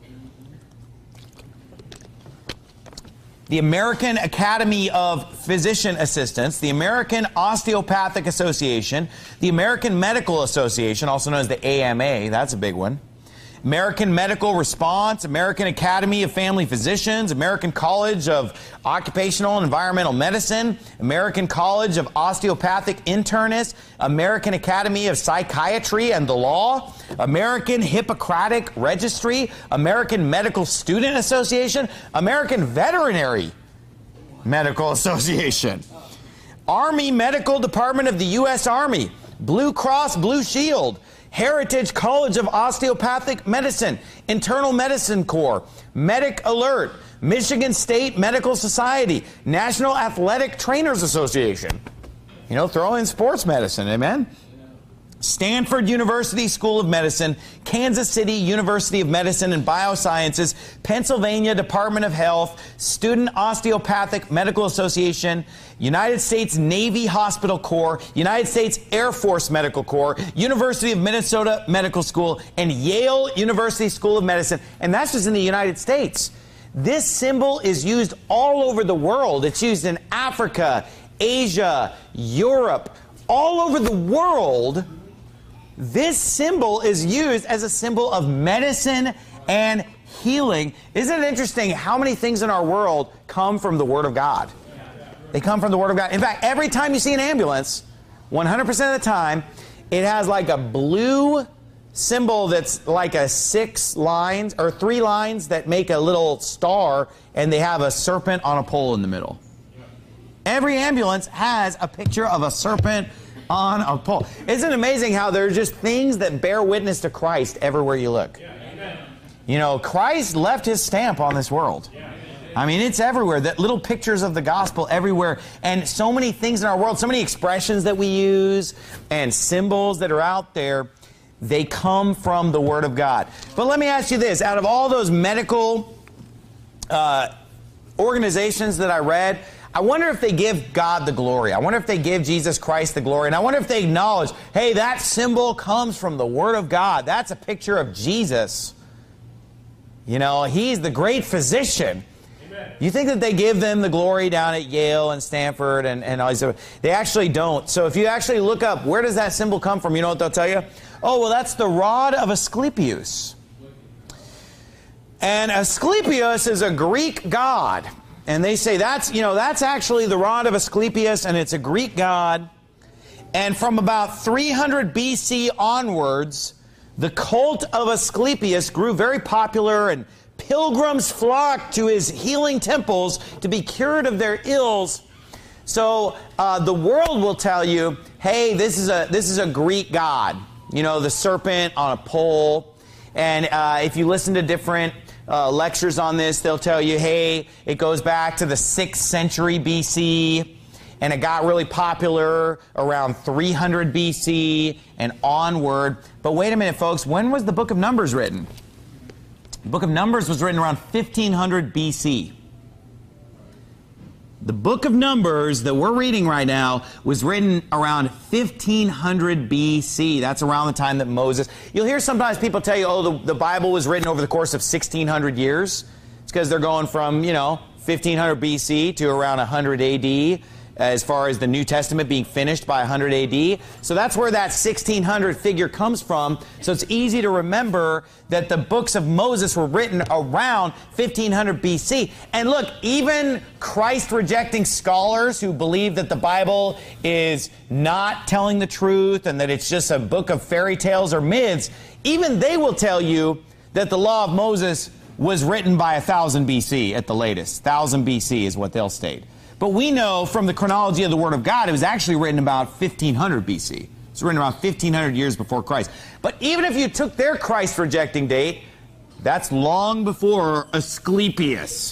The American Academy of Physician Assistants, the American Osteopathic Association, the American Medical Association, also known as the A M A, that's a big one, American Medical Response, American Academy of Family Physicians, American College of Occupational and Environmental Medicine, American College of Osteopathic Internists, American Academy of Psychiatry and the Law, American Hippocratic Registry, American Medical Student Association, American Veterinary Medical Association, Army Medical Department of the U S Army, Blue Cross Blue Shield, Heritage College of Osteopathic Medicine, Internal Medicine Corps, Medic Alert, Michigan State Medical Society, National Athletic Trainers Association. You know, throw in sports medicine, amen? Stanford University School of Medicine, Kansas City University of Medicine and Biosciences, Pennsylvania Department of Health, Student Osteopathic Medical Association, United States Navy Hospital Corps, United States Air Force Medical Corps, University of Minnesota Medical School, and Yale University School of Medicine. And that's just in the United States. This symbol is used all over the world. It's used in Africa, Asia, Europe, all over the world. This symbol is used as a symbol of medicine and healing. Isn't it interesting how many things in our world come from the Word of God? They come from the Word of God. In fact, every time you see an ambulance, one hundred percent of the time, it has like a blue symbol that's like a six lines or three lines that make a little star, and they have a serpent on a pole in the middle. Every ambulance has a picture of a serpent on a pole. Isn't it amazing how there are just things that bear witness to Christ everywhere you look? You know, Christ left his stamp on this world. I mean, it's everywhere. That little pictures of the gospel everywhere. And so many things in our world, so many expressions that we use and symbols that are out there, they come from the Word of God. But let me ask you this. Out of all those medical uh, organizations that I read, I wonder if they give God the glory. I wonder if they give Jesus Christ the glory. And I wonder if they acknowledge, hey, that symbol comes from the Word of God. That's a picture of Jesus. You know, he's the great physician. Amen. You think that they give them the glory down at Yale and Stanford and, and all these other? They actually don't. So if you actually look up, where does that symbol come from? You know what they'll tell you? Oh, well, that's the rod of Asclepius. And Asclepius is a Greek god. And they say that's, you know, that's actually the rod of Asclepius, and it's a Greek god. And from about three hundred B C onwards, the cult of Asclepius grew very popular, and pilgrims flocked to his healing temples to be cured of their ills. So uh, the world will tell you, hey, this is a this is a Greek god. You know, the serpent on a pole. And uh, if you listen to different Uh, lectures on this, they'll tell you, hey, it goes back to the sixth century B C, and it got really popular around three hundred B C and onward. But wait a minute, folks, when was the book of Numbers written? The book of Numbers was written around fifteen hundred B C. The book of Numbers that we're reading right now was written around fifteen hundred B C. That's around the time that Moses... You'll hear sometimes people tell you, oh, the, the Bible was written over the course of sixteen hundred years. It's because they're going from, you know, fifteen hundred B C to around one hundred A D. as far as the New Testament being finished by one hundred A D. So that's where that sixteen hundred figure comes from. So it's easy to remember that the books of Moses were written around fifteen hundred B C. And look, even Christ-rejecting scholars who believe that the Bible is not telling the truth and that it's just a book of fairy tales or myths, even they will tell you that the law of Moses was written by one thousand B C at the latest. one thousand B C is what they'll state. But we know from the chronology of the Word of God, it was actually written about fifteen hundred B C. It's written around fifteen hundred years before Christ. But even if you took their Christ-rejecting date, that's long before Asclepius,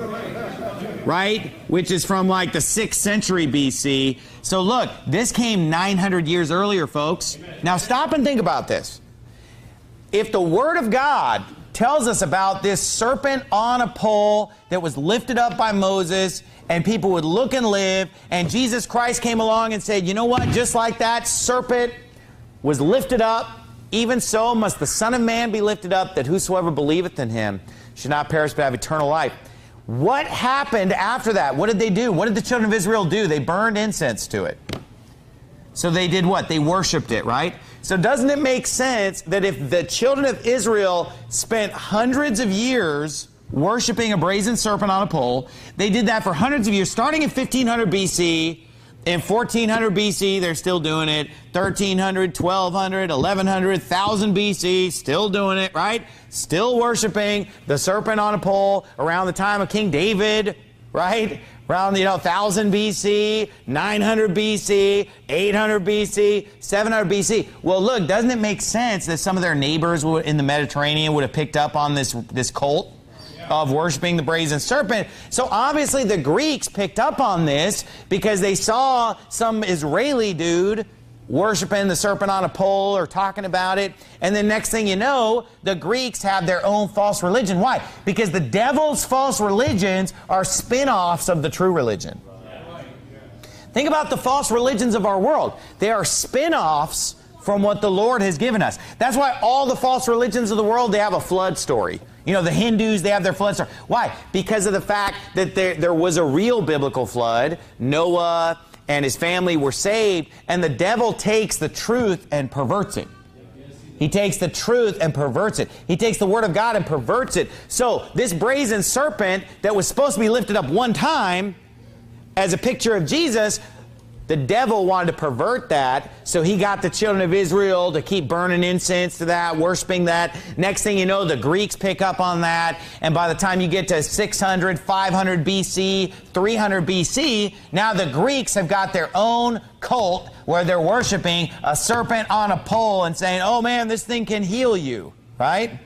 right? Which is from like the sixth century B C. So look, this came nine hundred years earlier, folks. Now stop and think about this. If the Word of God tells us about this serpent on a pole that was lifted up by Moses, and people would look and live, and Jesus Christ came along and said, you know what, just like that serpent was lifted up, even so must the Son of Man be lifted up, that whosoever believeth in him should not perish but have eternal life. What happened after that? What did they do? What did the children of Israel do? They burned incense to it. So they did what? They worshiped it, right? So doesn't it make sense that if the children of Israel spent hundreds of years worshiping a brazen serpent on a pole, they did that for hundreds of years, starting in fifteen hundred B C, in fourteen hundred B C, they're still doing it, thirteen hundred, twelve hundred, eleven hundred, one thousand B C, still doing it, right? Still worshiping the serpent on a pole around the time of King David, right? Around, you know, one thousand B C, nine hundred B C, eight hundred B C, seven hundred B C. Well, look, doesn't it make sense that some of their neighbors in the Mediterranean would have picked up on this, this cult of worshiping the brazen serpent? So obviously the Greeks picked up on this because they saw some Israeli dude worshiping the serpent on a pole or talking about it. And then next thing you know, the Greeks have their own false religion. Why? Because the devil's false religions are spin-offs of the true religion. Think about the false religions of our world. They are spin-offs from what the Lord has given us. That's why all the false religions of the world, they have a flood story. You know, the Hindus, they have their flood story. Why? Because of the fact that there, there was a real biblical flood. Noah and his family were saved, and the devil takes the truth and perverts it. He takes the truth and perverts it. He takes the Word of God and perverts it. So this brazen serpent that was supposed to be lifted up one time as a picture of Jesus, the devil wanted to pervert that, so he got the children of Israel to keep burning incense to that, worshiping that. Next thing you know, the Greeks pick up on that, and by the time you get to six hundred, five hundred B C, three hundred B C, now the Greeks have got their own cult where they're worshiping a serpent on a pole and saying, oh man, this thing can heal you, right?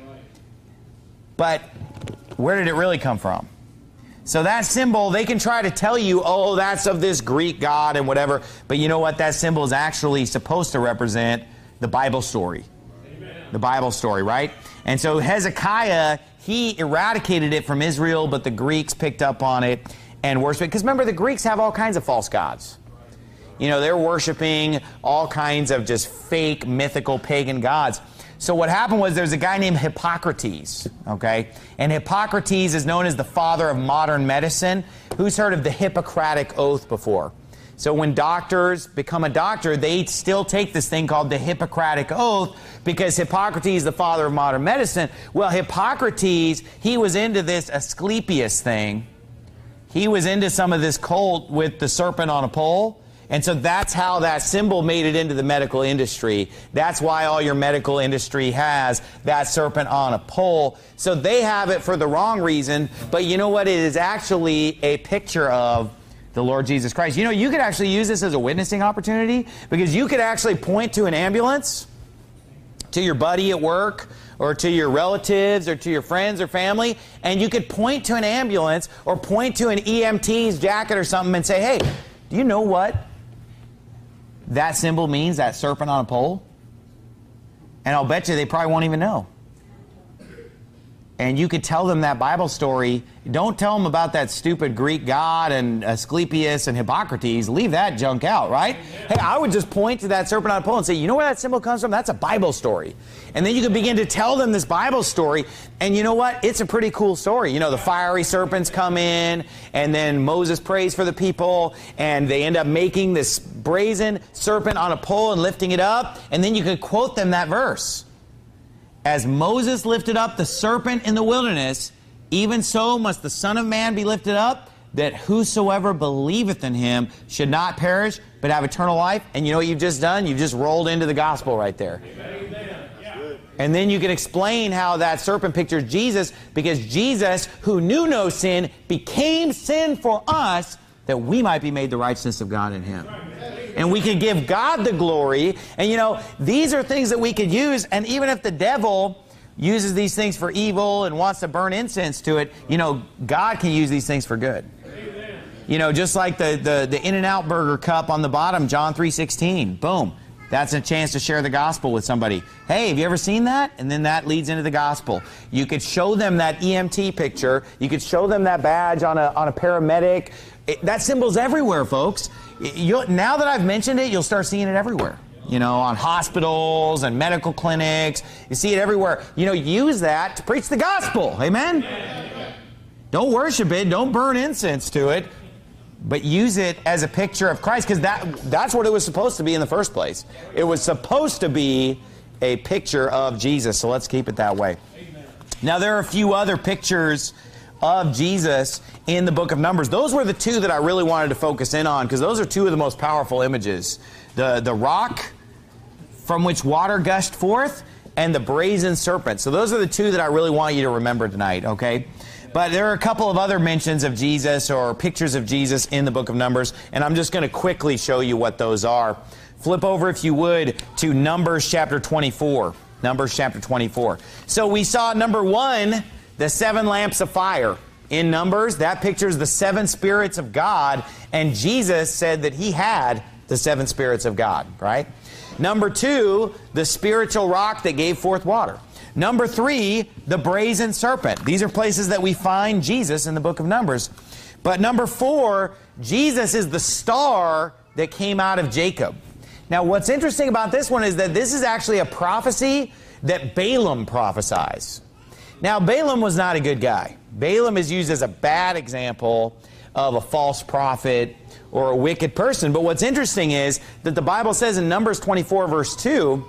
But where did it really come from? So that symbol, they can try to tell you, oh, that's of this Greek god and whatever. But you know what? That symbol is actually supposed to represent the Bible story. Amen. The Bible story, right? And so Hezekiah, he eradicated it from Israel, but the Greeks picked up on it and worshiped it. Because remember, the Greeks have all kinds of false gods. You know, they're worshiping all kinds of just fake, mythical, pagan gods. So what happened was there's a guy named Hippocrates, okay? And Hippocrates is known as the father of modern medicine. Who's heard of the Hippocratic Oath before? So when doctors become a doctor, they still take this thing called the Hippocratic Oath because Hippocrates is the father of modern medicine. Well, Hippocrates, he was into this Asclepius thing. He was into some of this cult with the serpent on a pole. And so that's how that symbol made it into the medical industry. That's why all your medical industry has that serpent on a pole. So they have it for the wrong reason. But you know what? It is actually a picture of the Lord Jesus Christ. You know, you could actually use this as a witnessing opportunity because you could actually point to an ambulance, to your buddy at work, or to your relatives, or to your friends or family, and you could point to an ambulance or point to an E M T's jacket or something and say, hey, do you know what that symbol means, that serpent on a pole? And I'll bet you they probably won't even know. and you could tell them that Bible story. Don't tell them about that stupid Greek god and Asclepius and Hippocrates. Leave that junk out, right? Hey, I would just point to that serpent on a pole and say, you know where that symbol comes from? That's a Bible story. And then you could begin to tell them this Bible story, and you know what? It's a pretty cool story. You know, the fiery serpents come in, and then Moses prays for the people, and they end up making this brazen serpent on a pole and lifting it up, and then you could quote them that verse. As Moses lifted up the serpent in the wilderness, even so must the Son of Man be lifted up, that whosoever believeth in him should not perish, but have eternal life. And you know what you've just done? You've just rolled into the gospel right there. Amen. Yeah. And then you can explain how that serpent pictures Jesus, because Jesus, who knew no sin, became sin for us, that we might be made the righteousness of God in him. And we can give God the glory. And you know, these are things that we could use. And even if the devil uses these things for evil and wants to burn incense to it, you know, God can use these things for good. Amen. You know, just like the, the, the In-N-Out Burger cup on the bottom, John three sixteen. Boom. That's a chance to share the gospel with somebody. Hey, have you ever seen that? And then that leads into the gospel. You could show them that E M T picture. You could show them that badge on a, on a paramedic. It, that symbol's everywhere, folks. You'll, now that I've mentioned it, you'll start seeing it everywhere. You know, on hospitals and medical clinics. You see it everywhere. You know, use that to preach the gospel. Amen? Don't worship it. Don't burn incense to it. But use it as a picture of Christ, because that, that's what it was supposed to be in the first place. It was supposed to be a picture of Jesus. So let's keep it that way. Now, there are a few other pictures of Jesus in the book of Numbers. Those were the two that I really wanted to focus in on, because those are two of the most powerful images. The, the rock from which water gushed forth, and the brazen serpent. So those are the two that I really want you to remember tonight, okay? But there are a couple of other mentions of Jesus or pictures of Jesus in the book of Numbers, and I'm just going to quickly show you what those are. Flip over, if you would, to Numbers chapter twenty-four. Numbers chapter twenty-four. So we saw, number one, the seven lamps of fire. In Numbers, that pictures the seven spirits of God, and Jesus said that he had the seven spirits of God, right? Number two, the spiritual rock that gave forth water. Number three, the brazen serpent. These are places that we find Jesus in the book of Numbers. But number four, Jesus is the star that came out of Jacob. Now, what's interesting about this one is that this is actually a prophecy that Balaam prophesies. Now, Balaam was not a good guy. Balaam is used as a bad example of a false prophet or a wicked person. But what's interesting is that the Bible says in Numbers twenty-four, verse two,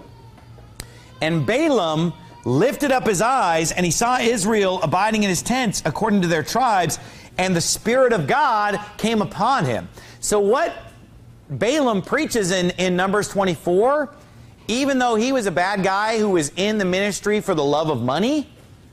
and Balaam lifted up his eyes, and he saw Israel abiding in his tents according to their tribes, and the Spirit of God came upon him. So what Balaam preaches in, in Numbers twenty-four, even though he was a bad guy who was in the ministry for the love of money,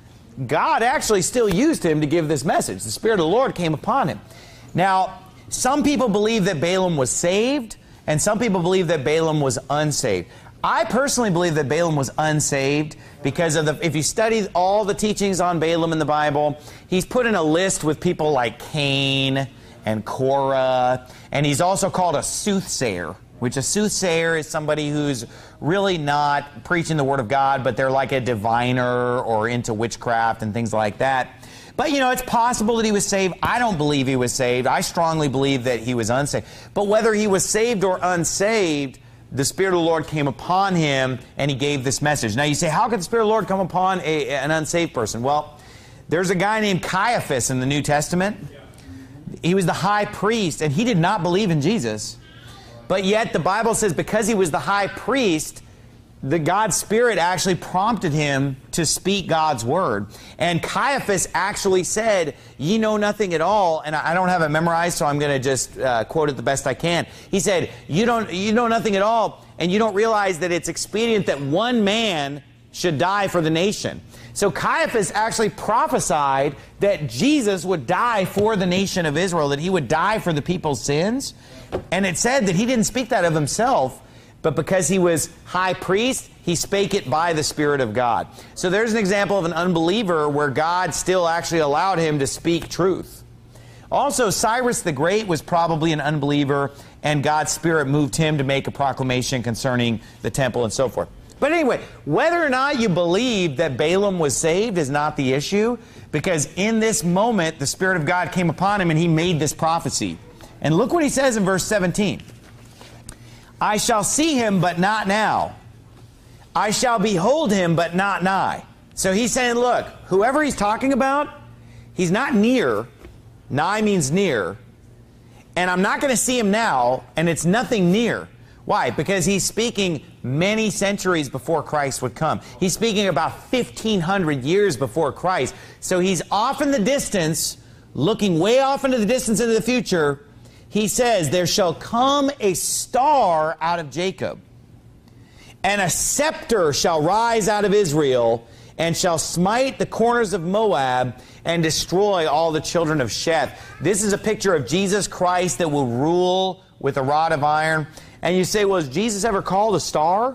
God actually still used him to give this message. The Spirit of the Lord came upon him. Now, some people believe that Balaam was saved, and some people believe that Balaam was unsaved. I personally believe that Balaam was unsaved because of the, if you study all the teachings on Balaam in the Bible, he's put in a list with people like Cain and Korah, and he's also called a soothsayer, which a soothsayer is somebody who's really not preaching the Word of God, but they're like a diviner or into witchcraft and things like that. But, you know, it's possible that he was saved. I don't believe he was saved. I strongly believe that he was unsaved. But whether he was saved or unsaved, the Spirit of the Lord came upon him, and he gave this message. Now, you say, how could the Spirit of the Lord come upon a, an unsaved person? Well, there's a guy named Caiaphas in the New Testament. He was the high priest, and he did not believe in Jesus. But yet, the Bible says because he was the high priest, the God's Spirit actually prompted him to speak God's word. And Caiaphas actually said, ye know nothing at all. And I don't have it memorized, so I'm going to just uh, quote it the best I can. He said, you don't, you know nothing at all, and you don't realize that it's expedient that one man should die for the nation. So Caiaphas actually prophesied that Jesus would die for the nation of Israel, that he would die for the people's sins. And it said that he didn't speak that of himself, but because he was high priest, he spake it by the Spirit of God. So there's an example of an unbeliever where God still actually allowed him to speak truth. Also, Cyrus the Great was probably an unbeliever, and God's Spirit moved him to make a proclamation concerning the temple and so forth. But anyway, whether or not you believe that Balaam was saved is not the issue, because in this moment, the Spirit of God came upon him and he made this prophecy. And look what he says in verse seventeen. I shall see him, but not now. I shall behold him, but not nigh. So he's saying, look, whoever he's talking about, he's not near. Nigh means near. And I'm not going to see him now, and it's nothing near. Why? Because he's speaking many centuries before Christ would come. He's speaking about fifteen hundred years before Christ. So he's off in the distance, looking way off into the distance into the future. He says, there shall come a star out of Jacob, and a scepter shall rise out of Israel, and shall smite the corners of Moab, and destroy all the children of Sheth. This is a picture of Jesus Christ that will rule with a rod of iron. And you say, well, is Jesus ever called a star?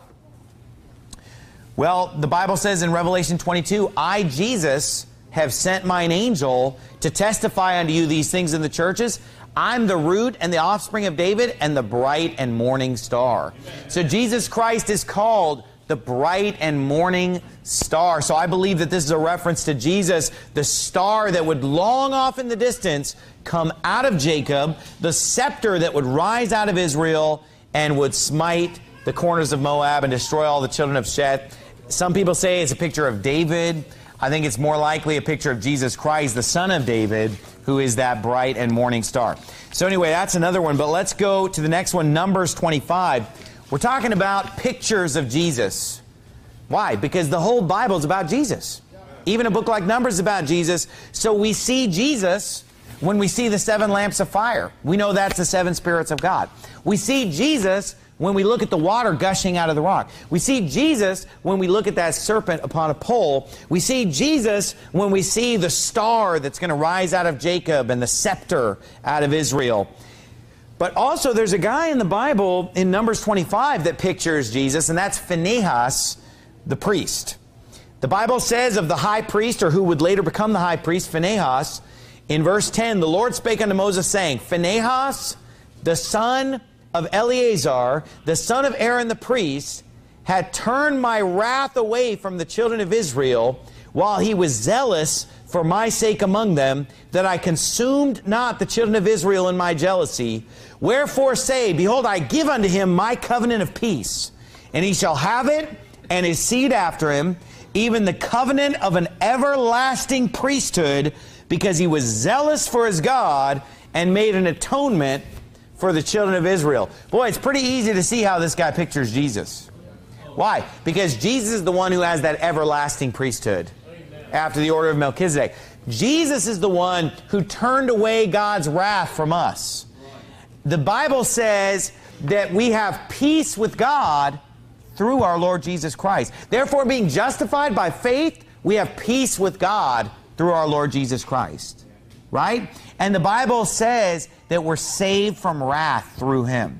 Well, the Bible says in Revelation twenty-two, I, Jesus, have sent mine angel to testify unto you these things in the churches. I'm the root and the offspring of David and the bright and morning star. So Jesus Christ is called the bright and morning star. So I believe that this is a reference to Jesus, the star that would long off in the distance come out of Jacob, the scepter that would rise out of Israel and would smite the corners of Moab and destroy all the children of Sheth. Some people say it's a picture of David. I think it's more likely a picture of Jesus Christ, the son of David, who is that bright and morning star. So anyway, that's another one. But let's go to the next one, Numbers twenty-five. We're talking about pictures of Jesus. Why? Because the whole Bible is about Jesus. Even a book like Numbers is about Jesus. So we see Jesus when we see the seven lamps of fire. We know that's the seven spirits of God. We see Jesus when we look at the water gushing out of the rock. We see Jesus when we look at that serpent upon a pole. We see Jesus when we see the star that's going to rise out of Jacob and the scepter out of Israel. But also there's a guy in the Bible in Numbers twenty-five that pictures Jesus, and that's Phinehas, the priest. The Bible says of the high priest, or who would later become the high priest, Phinehas, in verse ten, the Lord spake unto Moses, saying, Phinehas, the son of Eleazar, the son of Aaron the priest, had turned my wrath away from the children of Israel, while he was zealous for my sake among them, that I consumed not the children of Israel in my jealousy. Wherefore say, behold, I give unto him my covenant of peace, and he shall have it, and his seed after him, even the covenant of an everlasting priesthood, because he was zealous for his God, and made an atonement for the children of Israel. Boy, it's pretty easy to see how this guy pictures Jesus. Why? Because Jesus is the one who has that everlasting priesthood after the order of Melchizedek. Jesus is the one who turned away God's wrath from us. The Bible says that we have peace with God through our Lord Jesus Christ. Therefore, being justified by faith, we have peace with God through our Lord Jesus Christ. Right? And the Bible says that we're saved from wrath through him.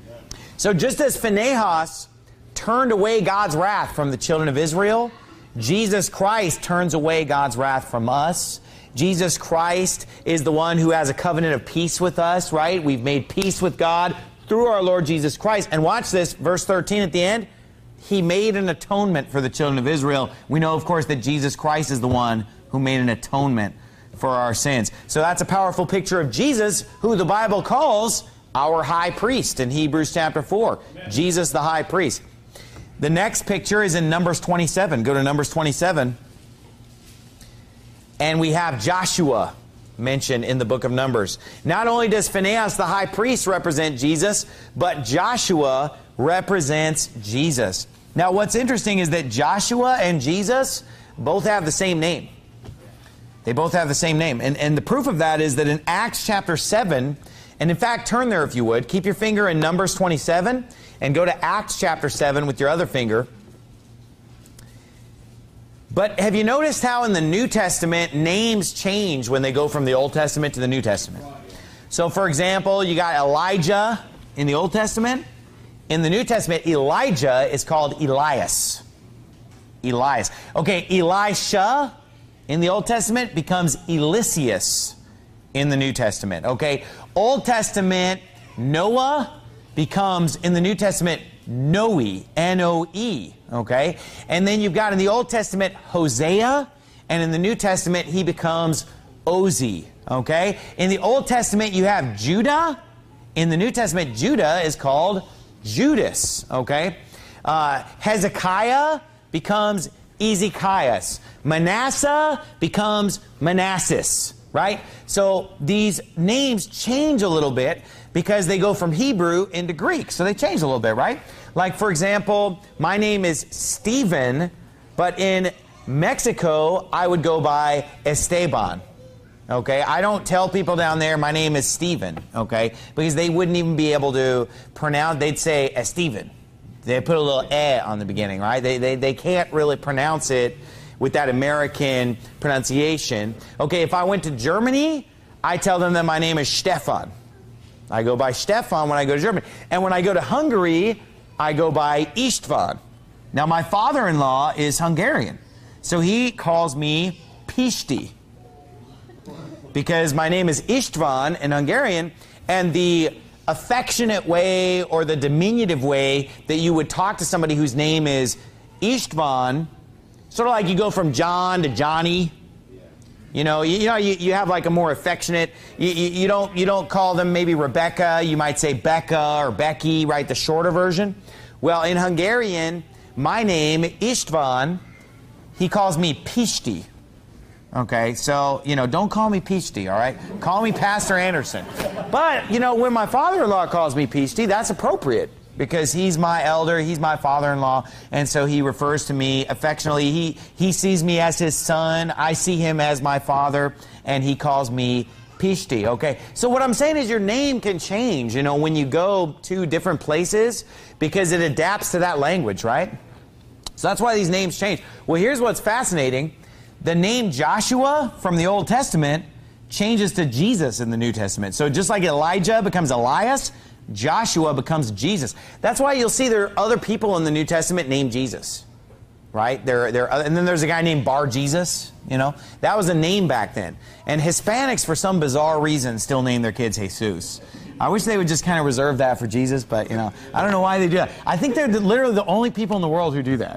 So just as Phinehas turned away God's wrath from the children of Israel, Jesus Christ turns away God's wrath from us. Jesus Christ is the one who has a covenant of peace with us, right? We've made peace with God through our Lord Jesus Christ. And watch this, verse thirteen at the end. He made an atonement for the children of Israel. We know, of course, that Jesus Christ is the one who made an atonement for our sins. So that's a powerful picture of Jesus, who the Bible calls our high priest in Hebrews chapter four. Amen. Jesus the high priest. The next picture is in Numbers twenty-seven. Go to Numbers twenty-seven. And we have Joshua mentioned in the book of Numbers. Not only does Phinehas the high priest represent Jesus, but Joshua represents Jesus. Now what's interesting is that Joshua and Jesus both have the same name. They both have the same name. And, and the proof of that is that in Acts chapter seven, and in fact, turn there if you would. Keep your finger in Numbers twenty-seven and go to Acts chapter seven with your other finger. But have you noticed how in the New Testament names change when they go from the Old Testament to the New Testament? So for example, you got Elijah in the Old Testament. In the New Testament, Elijah is called Elias. Elias. Okay, Elisha in the Old Testament becomes Eliseus in the New Testament. Okay, Old Testament Noah becomes in the New Testament Noe, N O E. okay? And then you've got in the Old Testament Hosea, and in the New Testament he becomes Ozee, okay? In the Old Testament you have Judah. In the New Testament, Judah is called Judas, okay? Uh, Hezekiah becomes Ezekias. Manasseh becomes Manasses, right? So these names change a little bit because they go from Hebrew into Greek. So they change a little bit, right? Like, for example, my name is Stephen, but in Mexico, I would go by Esteban. Okay, I don't tell people down there my name is Stephen, okay, because they wouldn't even be able to pronounce, they'd say Esteban. They put a little eh on the beginning, right? They, they, they can't really pronounce it with that American pronunciation. Okay, if I went to Germany, I tell them that my name is Stefan. I go by Stefan when I go to Germany. And when I go to Hungary, I go by István. Now, my father-in-law is Hungarian, so he calls me Pisti, because my name is István in Hungarian, and the affectionate way or the diminutive way that you would talk to somebody whose name is István, sort of like you go from John to Johnny. You know, you, you know, you, you have like a more affectionate, you, you, you don't you don't call them maybe Rebecca, you might say Becca or Becky, right, the shorter version. Well, in Hungarian, my name, István, he calls me Pisti. Okay, so, you know, don't call me Pisti, all right? Call me Pastor Anderson. But, you know, when my father-in-law calls me Pisti, that's appropriate, because he's my elder, he's my father-in-law, and so he refers to me affectionately. He, he sees me as his son, I see him as my father, and he calls me Pisti, okay? So what I'm saying is your name can change, you know, when you go to different places, because it adapts to that language, right? So that's why these names change. Well, here's what's fascinating. The name Joshua from the Old Testament changes to Jesus in the New Testament. So just like Elijah becomes Elias, Joshua becomes Jesus. That's why you'll see there are other people in the New Testament named Jesus, right? There, there, and then there's a guy named Bar Jesus, you know. That was a name back then. And Hispanics, for some bizarre reason, still name their kids Jesus. I wish they would just kind of reserve that for Jesus, but, you know, I don't know why they do that. I think they're literally the only people in the world who do that.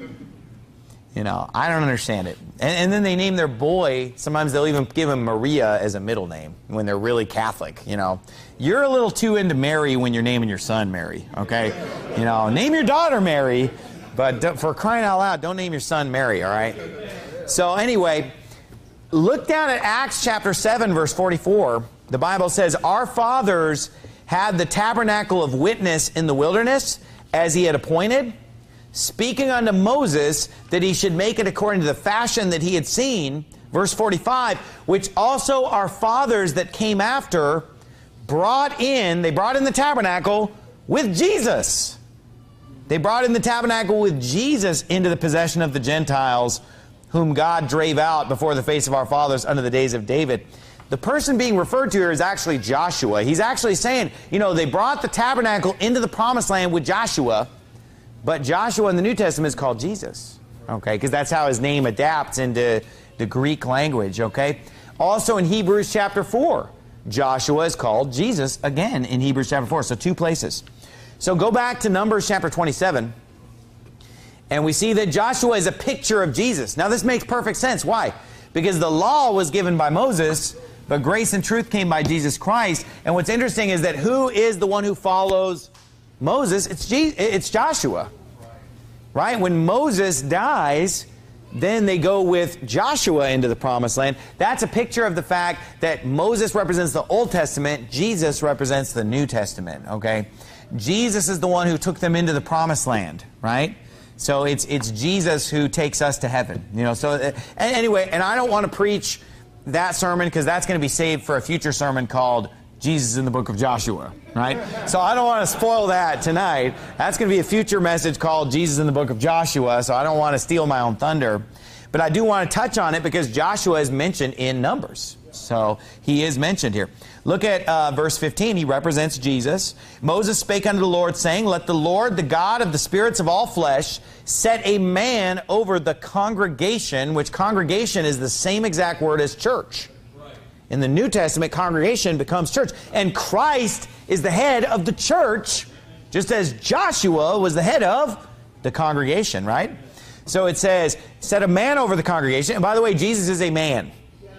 You know, I don't understand it. And, and then they name their boy, sometimes they'll even give him Maria as a middle name when they're really Catholic, you know. You're a little too into Mary when you're naming your son Mary, okay? You know, name your daughter Mary, but for crying out loud, don't name your son Mary, all right? So anyway, look down at Acts chapter seven, verse forty-four. The Bible says, our fathers had the tabernacle of witness in the wilderness as he had appointed, speaking unto Moses that he should make it according to the fashion that he had seen, verse forty-five, which also our fathers that came after brought in, they brought in the tabernacle with Jesus. They brought in the tabernacle with Jesus into the possession of the Gentiles, whom God drave out before the face of our fathers unto the days of David. The person being referred to here is actually Joshua. He's actually saying, you know, they brought the tabernacle into the promised land with Joshua, but Joshua in the New Testament is called Jesus, okay? Because that's how his name adapts into the Greek language, okay? Also in Hebrews chapter four, Joshua is called Jesus again in Hebrews chapter four, so two places. So go back to Numbers chapter twenty-seven, and we see that Joshua is a picture of Jesus. Now this makes perfect sense. Why? Because the law was given by Moses, but grace and truth came by Jesus Christ. And what's interesting is that who is the one who follows Moses? It's, Je- it's Joshua, right? When Moses dies, then they go with Joshua into the promised land. That's a picture of the fact that Moses represents the Old Testament, Jesus represents the New Testament, okay? Jesus is the one who took them into the promised land, right? So it's it's Jesus who takes us to heaven, you know. So uh, anyway, and I don't want to preach that sermon because that's going to be saved for a future sermon called Jesus in the book of Joshua, right? So I don't want to spoil that tonight. That's going to be a future message called Jesus in the book of Joshua, so I don't want to steal my own thunder. But I do want to touch on it because Joshua is mentioned in Numbers. So he is mentioned here. Look at uh, verse fifteen. He represents Jesus. Moses spake unto the Lord, saying, let the Lord, the God of the spirits of all flesh, set a man over the congregation, which congregation is the same exact word as church. In the New Testament, congregation becomes church. And Christ is the head of the church, just as Joshua was the head of the congregation, right? So it says, set a man over the congregation. And by the way, Jesus is a man.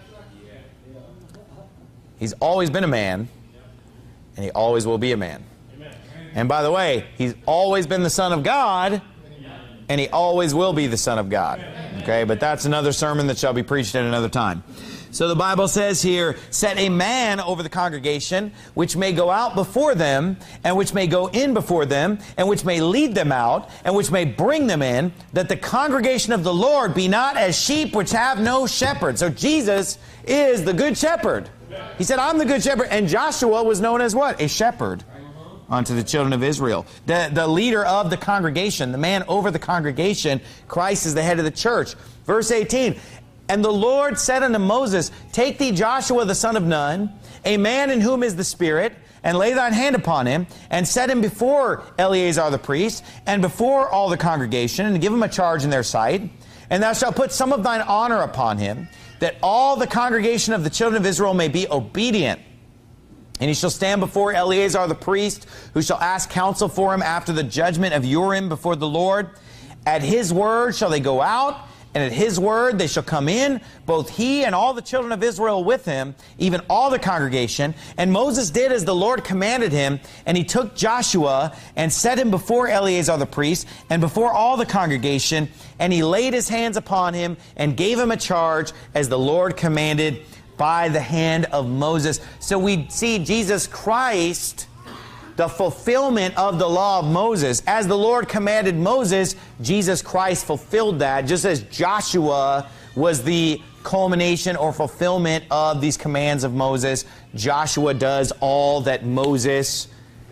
He's always been a man, and he always will be a man. And by the way, he's always been the Son of God, and he always will be the Son of God. Okay, but that's another sermon that shall be preached at another time. So the Bible says here, set a man over the congregation, which may go out before them, and which may go in before them, and which may lead them out, and which may bring them in, that the congregation of the Lord be not as sheep which have no shepherd. So Jesus is the good shepherd. He said, I'm the good shepherd. And Joshua was known as what? A shepherd unto the children of Israel. The, the leader of the congregation, the man over the congregation, Christ is the head of the church. Verse eighteen, and the Lord said unto Moses, take thee Joshua the son of Nun, a man in whom is the Spirit, and lay thine hand upon him, and set him before Eleazar the priest, and before all the congregation, and give him a charge in their sight. And thou shalt put some of thine honor upon him, that all the congregation of the children of Israel may be obedient. And he shall stand before Eleazar the priest, who shall ask counsel for him after the judgment of Urim before the Lord. At his word shall they go out, and at his word they shall come in, both he and all the children of Israel with him, even all the congregation. And Moses did as the Lord commanded him, and he took Joshua and set him before Eleazar the priest and before all the congregation, and he laid his hands upon him and gave him a charge as the Lord commanded by the hand of Moses. So we see Jesus Christ, the fulfillment of the law of Moses. As the Lord commanded Moses, Jesus Christ fulfilled that, just as Joshua was the culmination or fulfillment of these commands of Moses. Joshua does all that Moses,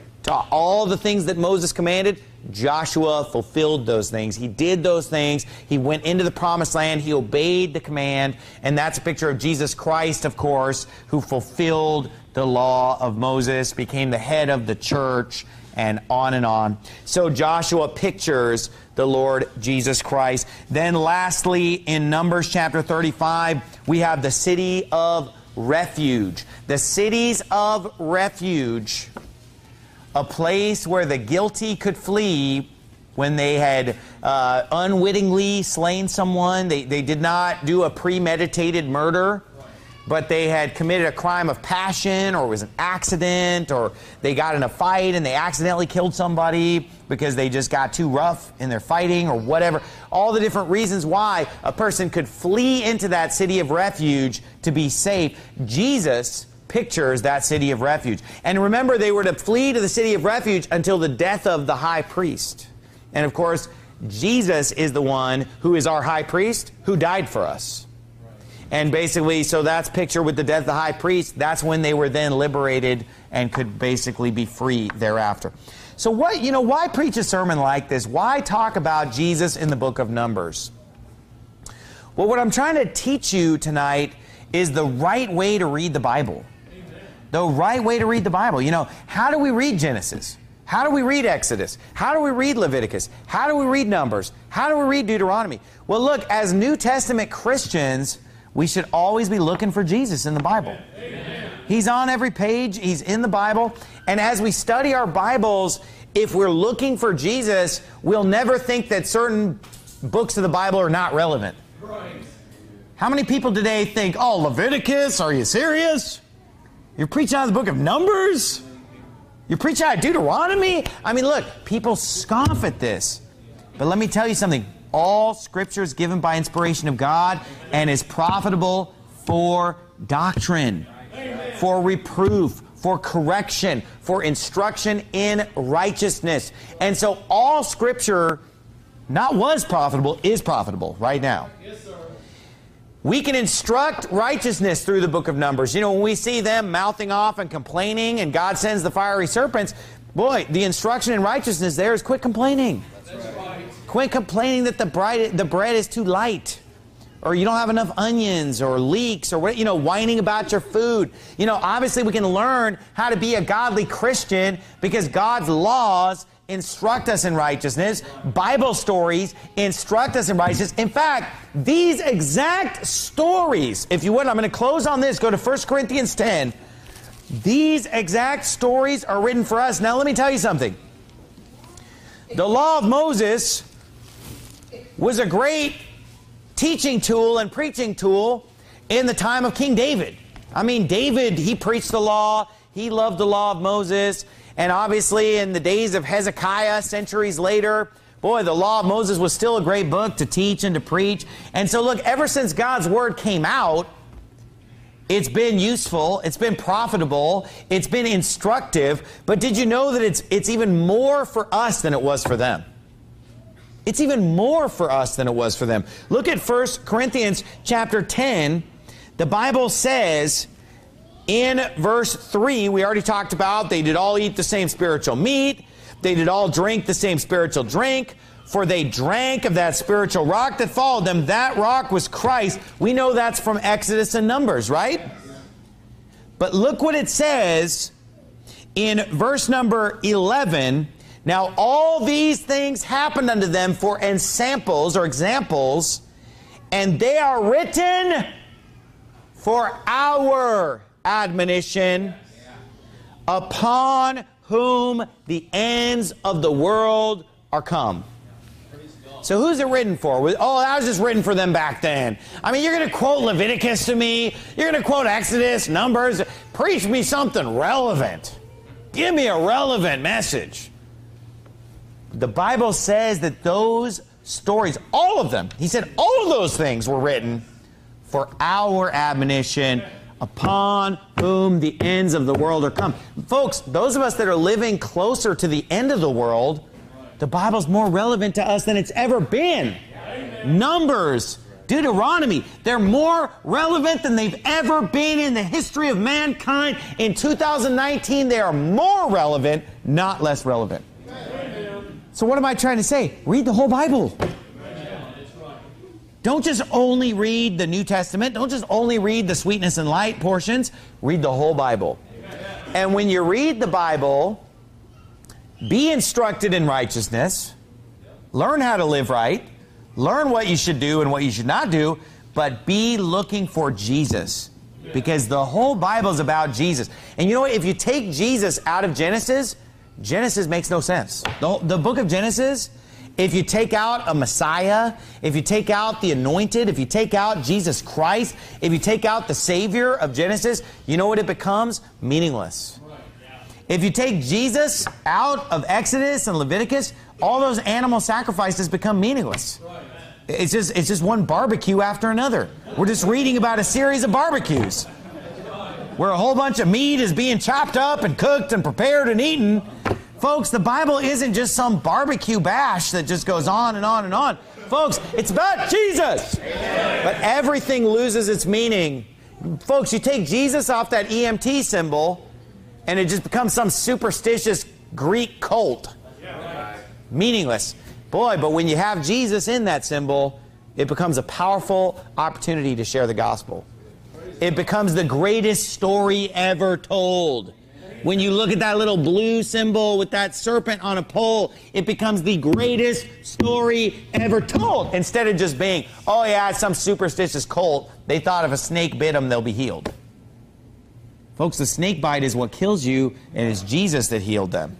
all the things that Moses commanded, Joshua fulfilled those things. He did those things. He went into the promised land. He obeyed the command. And that's a picture of Jesus Christ, of course, who fulfilled the law of Moses, became the head of the church, and on and on. So Joshua pictures the Lord Jesus Christ. Then lastly, in Numbers chapter thirty-five, we have the city of refuge. The cities of refuge, a place where the guilty could flee when they had uh, unwittingly slain someone. They, they did not do a premeditated murder, but they had committed a crime of passion, or it was an accident, or they got in a fight and they accidentally killed somebody because they just got too rough in their fighting or whatever. All the different reasons why a person could flee into that city of refuge to be safe. Jesus pictures that city of refuge. And remember, they were to flee to the city of refuge until the death of the high priest. And of course, Jesus is the one who is our high priest, who died for us. And basically, so that's pictured with the death of the high priest. That's when they were then liberated and could basically be free thereafter. So what, you know, why preach a sermon like this? Why talk about Jesus in the book of Numbers? Well, what I'm trying to teach you tonight is the right way to read the Bible. The right way to read the Bible. You know, how do we read Genesis? How do we read Exodus? How do we read Leviticus? How do we read Numbers? How do we read Deuteronomy? Well, look, as New Testament Christians, we should always be looking for Jesus in the Bible. Amen. He's on every page. He's in the Bible. And as we study our Bibles, if we're looking for Jesus, we'll never think that certain books of the Bible are not relevant. Right. How many people today think, oh, Leviticus, are you serious? You're preaching out of the book of Numbers? You're preaching out of Deuteronomy? I mean, look, people scoff at this. But let me tell you something. All Scripture is given by inspiration of God and is profitable for doctrine, for reproof, for correction, for instruction in righteousness. And so all Scripture, not was profitable, is profitable right now. Yes, sir. We can instruct righteousness through the book of Numbers. You know, when we see them mouthing off and complaining and God sends the fiery serpents, boy, the instruction in righteousness there is quit complaining. That's right. Quit complaining that the bread, the bread is too light, or you don't have enough onions or leeks, or what, you know, whining about your food. You know, obviously we can learn how to be a godly Christian because God's laws instruct us in righteousness. Bible stories instruct us in righteousness. In fact, these exact stories, if you would, I'm going to close on this, go to First Corinthians ten. These exact stories are written for us. Now let me tell you something. The law of Moses was a great teaching tool and preaching tool in the time of King David. I mean, David, he preached the law. He loved the law of Moses. And obviously, in the days of Hezekiah, centuries later, boy, the law of Moses was still a great book to teach and to preach. And so, look, ever since God's word came out, it's been useful, it's been profitable, it's been instructive. But did you know that it's, it's even more for us than it was for them? It's even more for us than it was for them. Look at First Corinthians chapter ten. The Bible says in verse three, we already talked about, they did all eat the same spiritual meat. They did all drink the same spiritual drink. For they drank of that spiritual rock that followed them. That rock was Christ. We know that's from Exodus and Numbers, right? But look what it says in verse number eleven. Now all these things happened unto them for ensamples or examples, and they are written for our admonition, upon whom the ends of the world are come. So who's it written for? Oh, that was just written for them back then. I mean, you're going to quote Leviticus to me. You're going to quote Exodus, Numbers. Preach me something relevant. Give me a relevant message. The Bible says that those stories, all of them, he said all of those things were written for our admonition, upon whom the ends of the world are come. Folks, those of us that are living closer to the end of the world, the Bible's more relevant to us than it's ever been. Amen. Numbers, Deuteronomy, they're more relevant than they've ever been in the history of mankind. In two thousand nineteen, they are more relevant, not less relevant. Amen. So what am I trying to say? Read the whole Bible. Amen. Don't just only read the New Testament. Don't just only read the sweetness and light portions. Read the whole Bible. Amen. And when you read the Bible, be instructed in righteousness, learn how to live right, learn what you should do and what you should not do, but be looking for Jesus. Because the whole Bible is about Jesus. And you know what? If you take Jesus out of Genesis, Genesis makes no sense. The, the book of Genesis, if you take out a Messiah, if you take out the anointed, if you take out Jesus Christ, if you take out the Savior of Genesis, you know what it becomes? Meaningless. If you take Jesus out of Exodus and Leviticus, all those animal sacrifices become meaningless. It's just, it's just one barbecue after another. We're just reading about a series of barbecues where a whole bunch of meat is being chopped up and cooked and prepared and eaten. Folks, the Bible isn't just some barbecue bash that just goes on and on and on. Folks, it's about Jesus. But everything loses its meaning. Folks, you take Jesus off that E M T symbol, and it just becomes some superstitious Greek cult. Meaningless. Boy, but when you have Jesus in that symbol, it becomes a powerful opportunity to share the gospel. It becomes the greatest story ever told. When you look at that little blue symbol with that serpent on a pole, it becomes the greatest story ever told. Instead of just being, oh yeah, it's some superstitious cult. They thought if a snake bit them, they'll be healed. Folks, the snake bite is what kills you, and it's Jesus that healed them.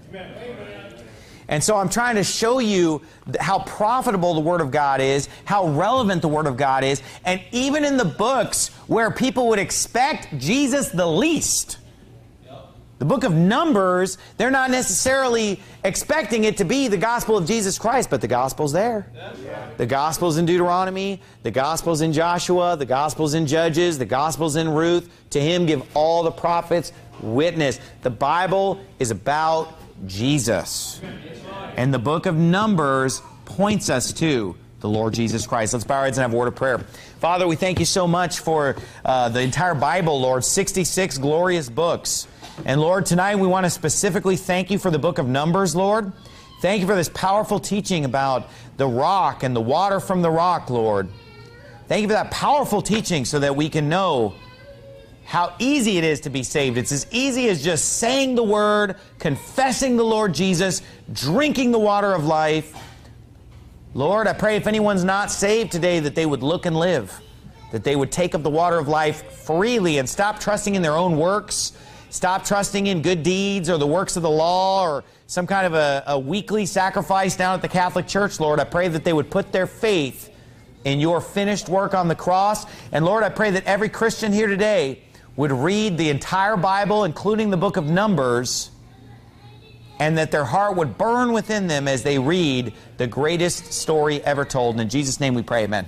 And so I'm trying to show you how profitable the Word of God is, how relevant the Word of God is, and even in the books where people would expect Jesus the least, the book of Numbers, they're not necessarily expecting it to be the gospel of Jesus Christ, but the gospel's there. The gospel's in Deuteronomy, the gospel's in Joshua, the gospel's in Judges, the gospel's in Ruth. To him give all the prophets witness. The Bible is about Jesus. And the book of Numbers points us to the Lord Jesus Christ. Let's bow our heads and have a word of prayer. Father, we thank you so much for uh, the entire Bible, Lord, sixty-six glorious books. And Lord, tonight we want to specifically thank you for the book of Numbers, Lord. Thank you for this powerful teaching about the rock and the water from the rock, Lord. Thank you for that powerful teaching so that we can know how easy it is to be saved. It's as easy as just saying the word, confessing the Lord Jesus, drinking the water of life. Lord, I pray if anyone's not saved today that they would look and live, that they would take up the water of life freely and stop trusting in their own works, stop trusting in good deeds or the works of the law or some kind of a, a weekly sacrifice down at the Catholic Church, Lord. I pray that they would put their faith in your finished work on the cross. And Lord, I pray that every Christian here today would read the entire Bible, including the book of Numbers, and that their heart would burn within them as they read the greatest story ever told. And in Jesus' name we pray, amen.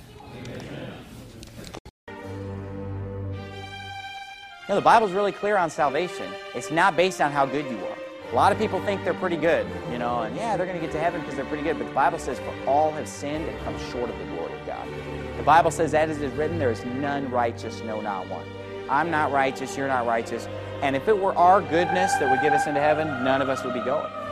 You know, the Bible's really clear on salvation. It's not based on how good you are. A lot of people think they're pretty good, you know, and yeah, they're going to get to heaven because they're pretty good. But the Bible says, for all have sinned and come short of the glory of God. The Bible says, as it is written, there is none righteous, no, not one. I'm not righteous, you're not righteous. And if it were our goodness that would get us into heaven, none of us would be going.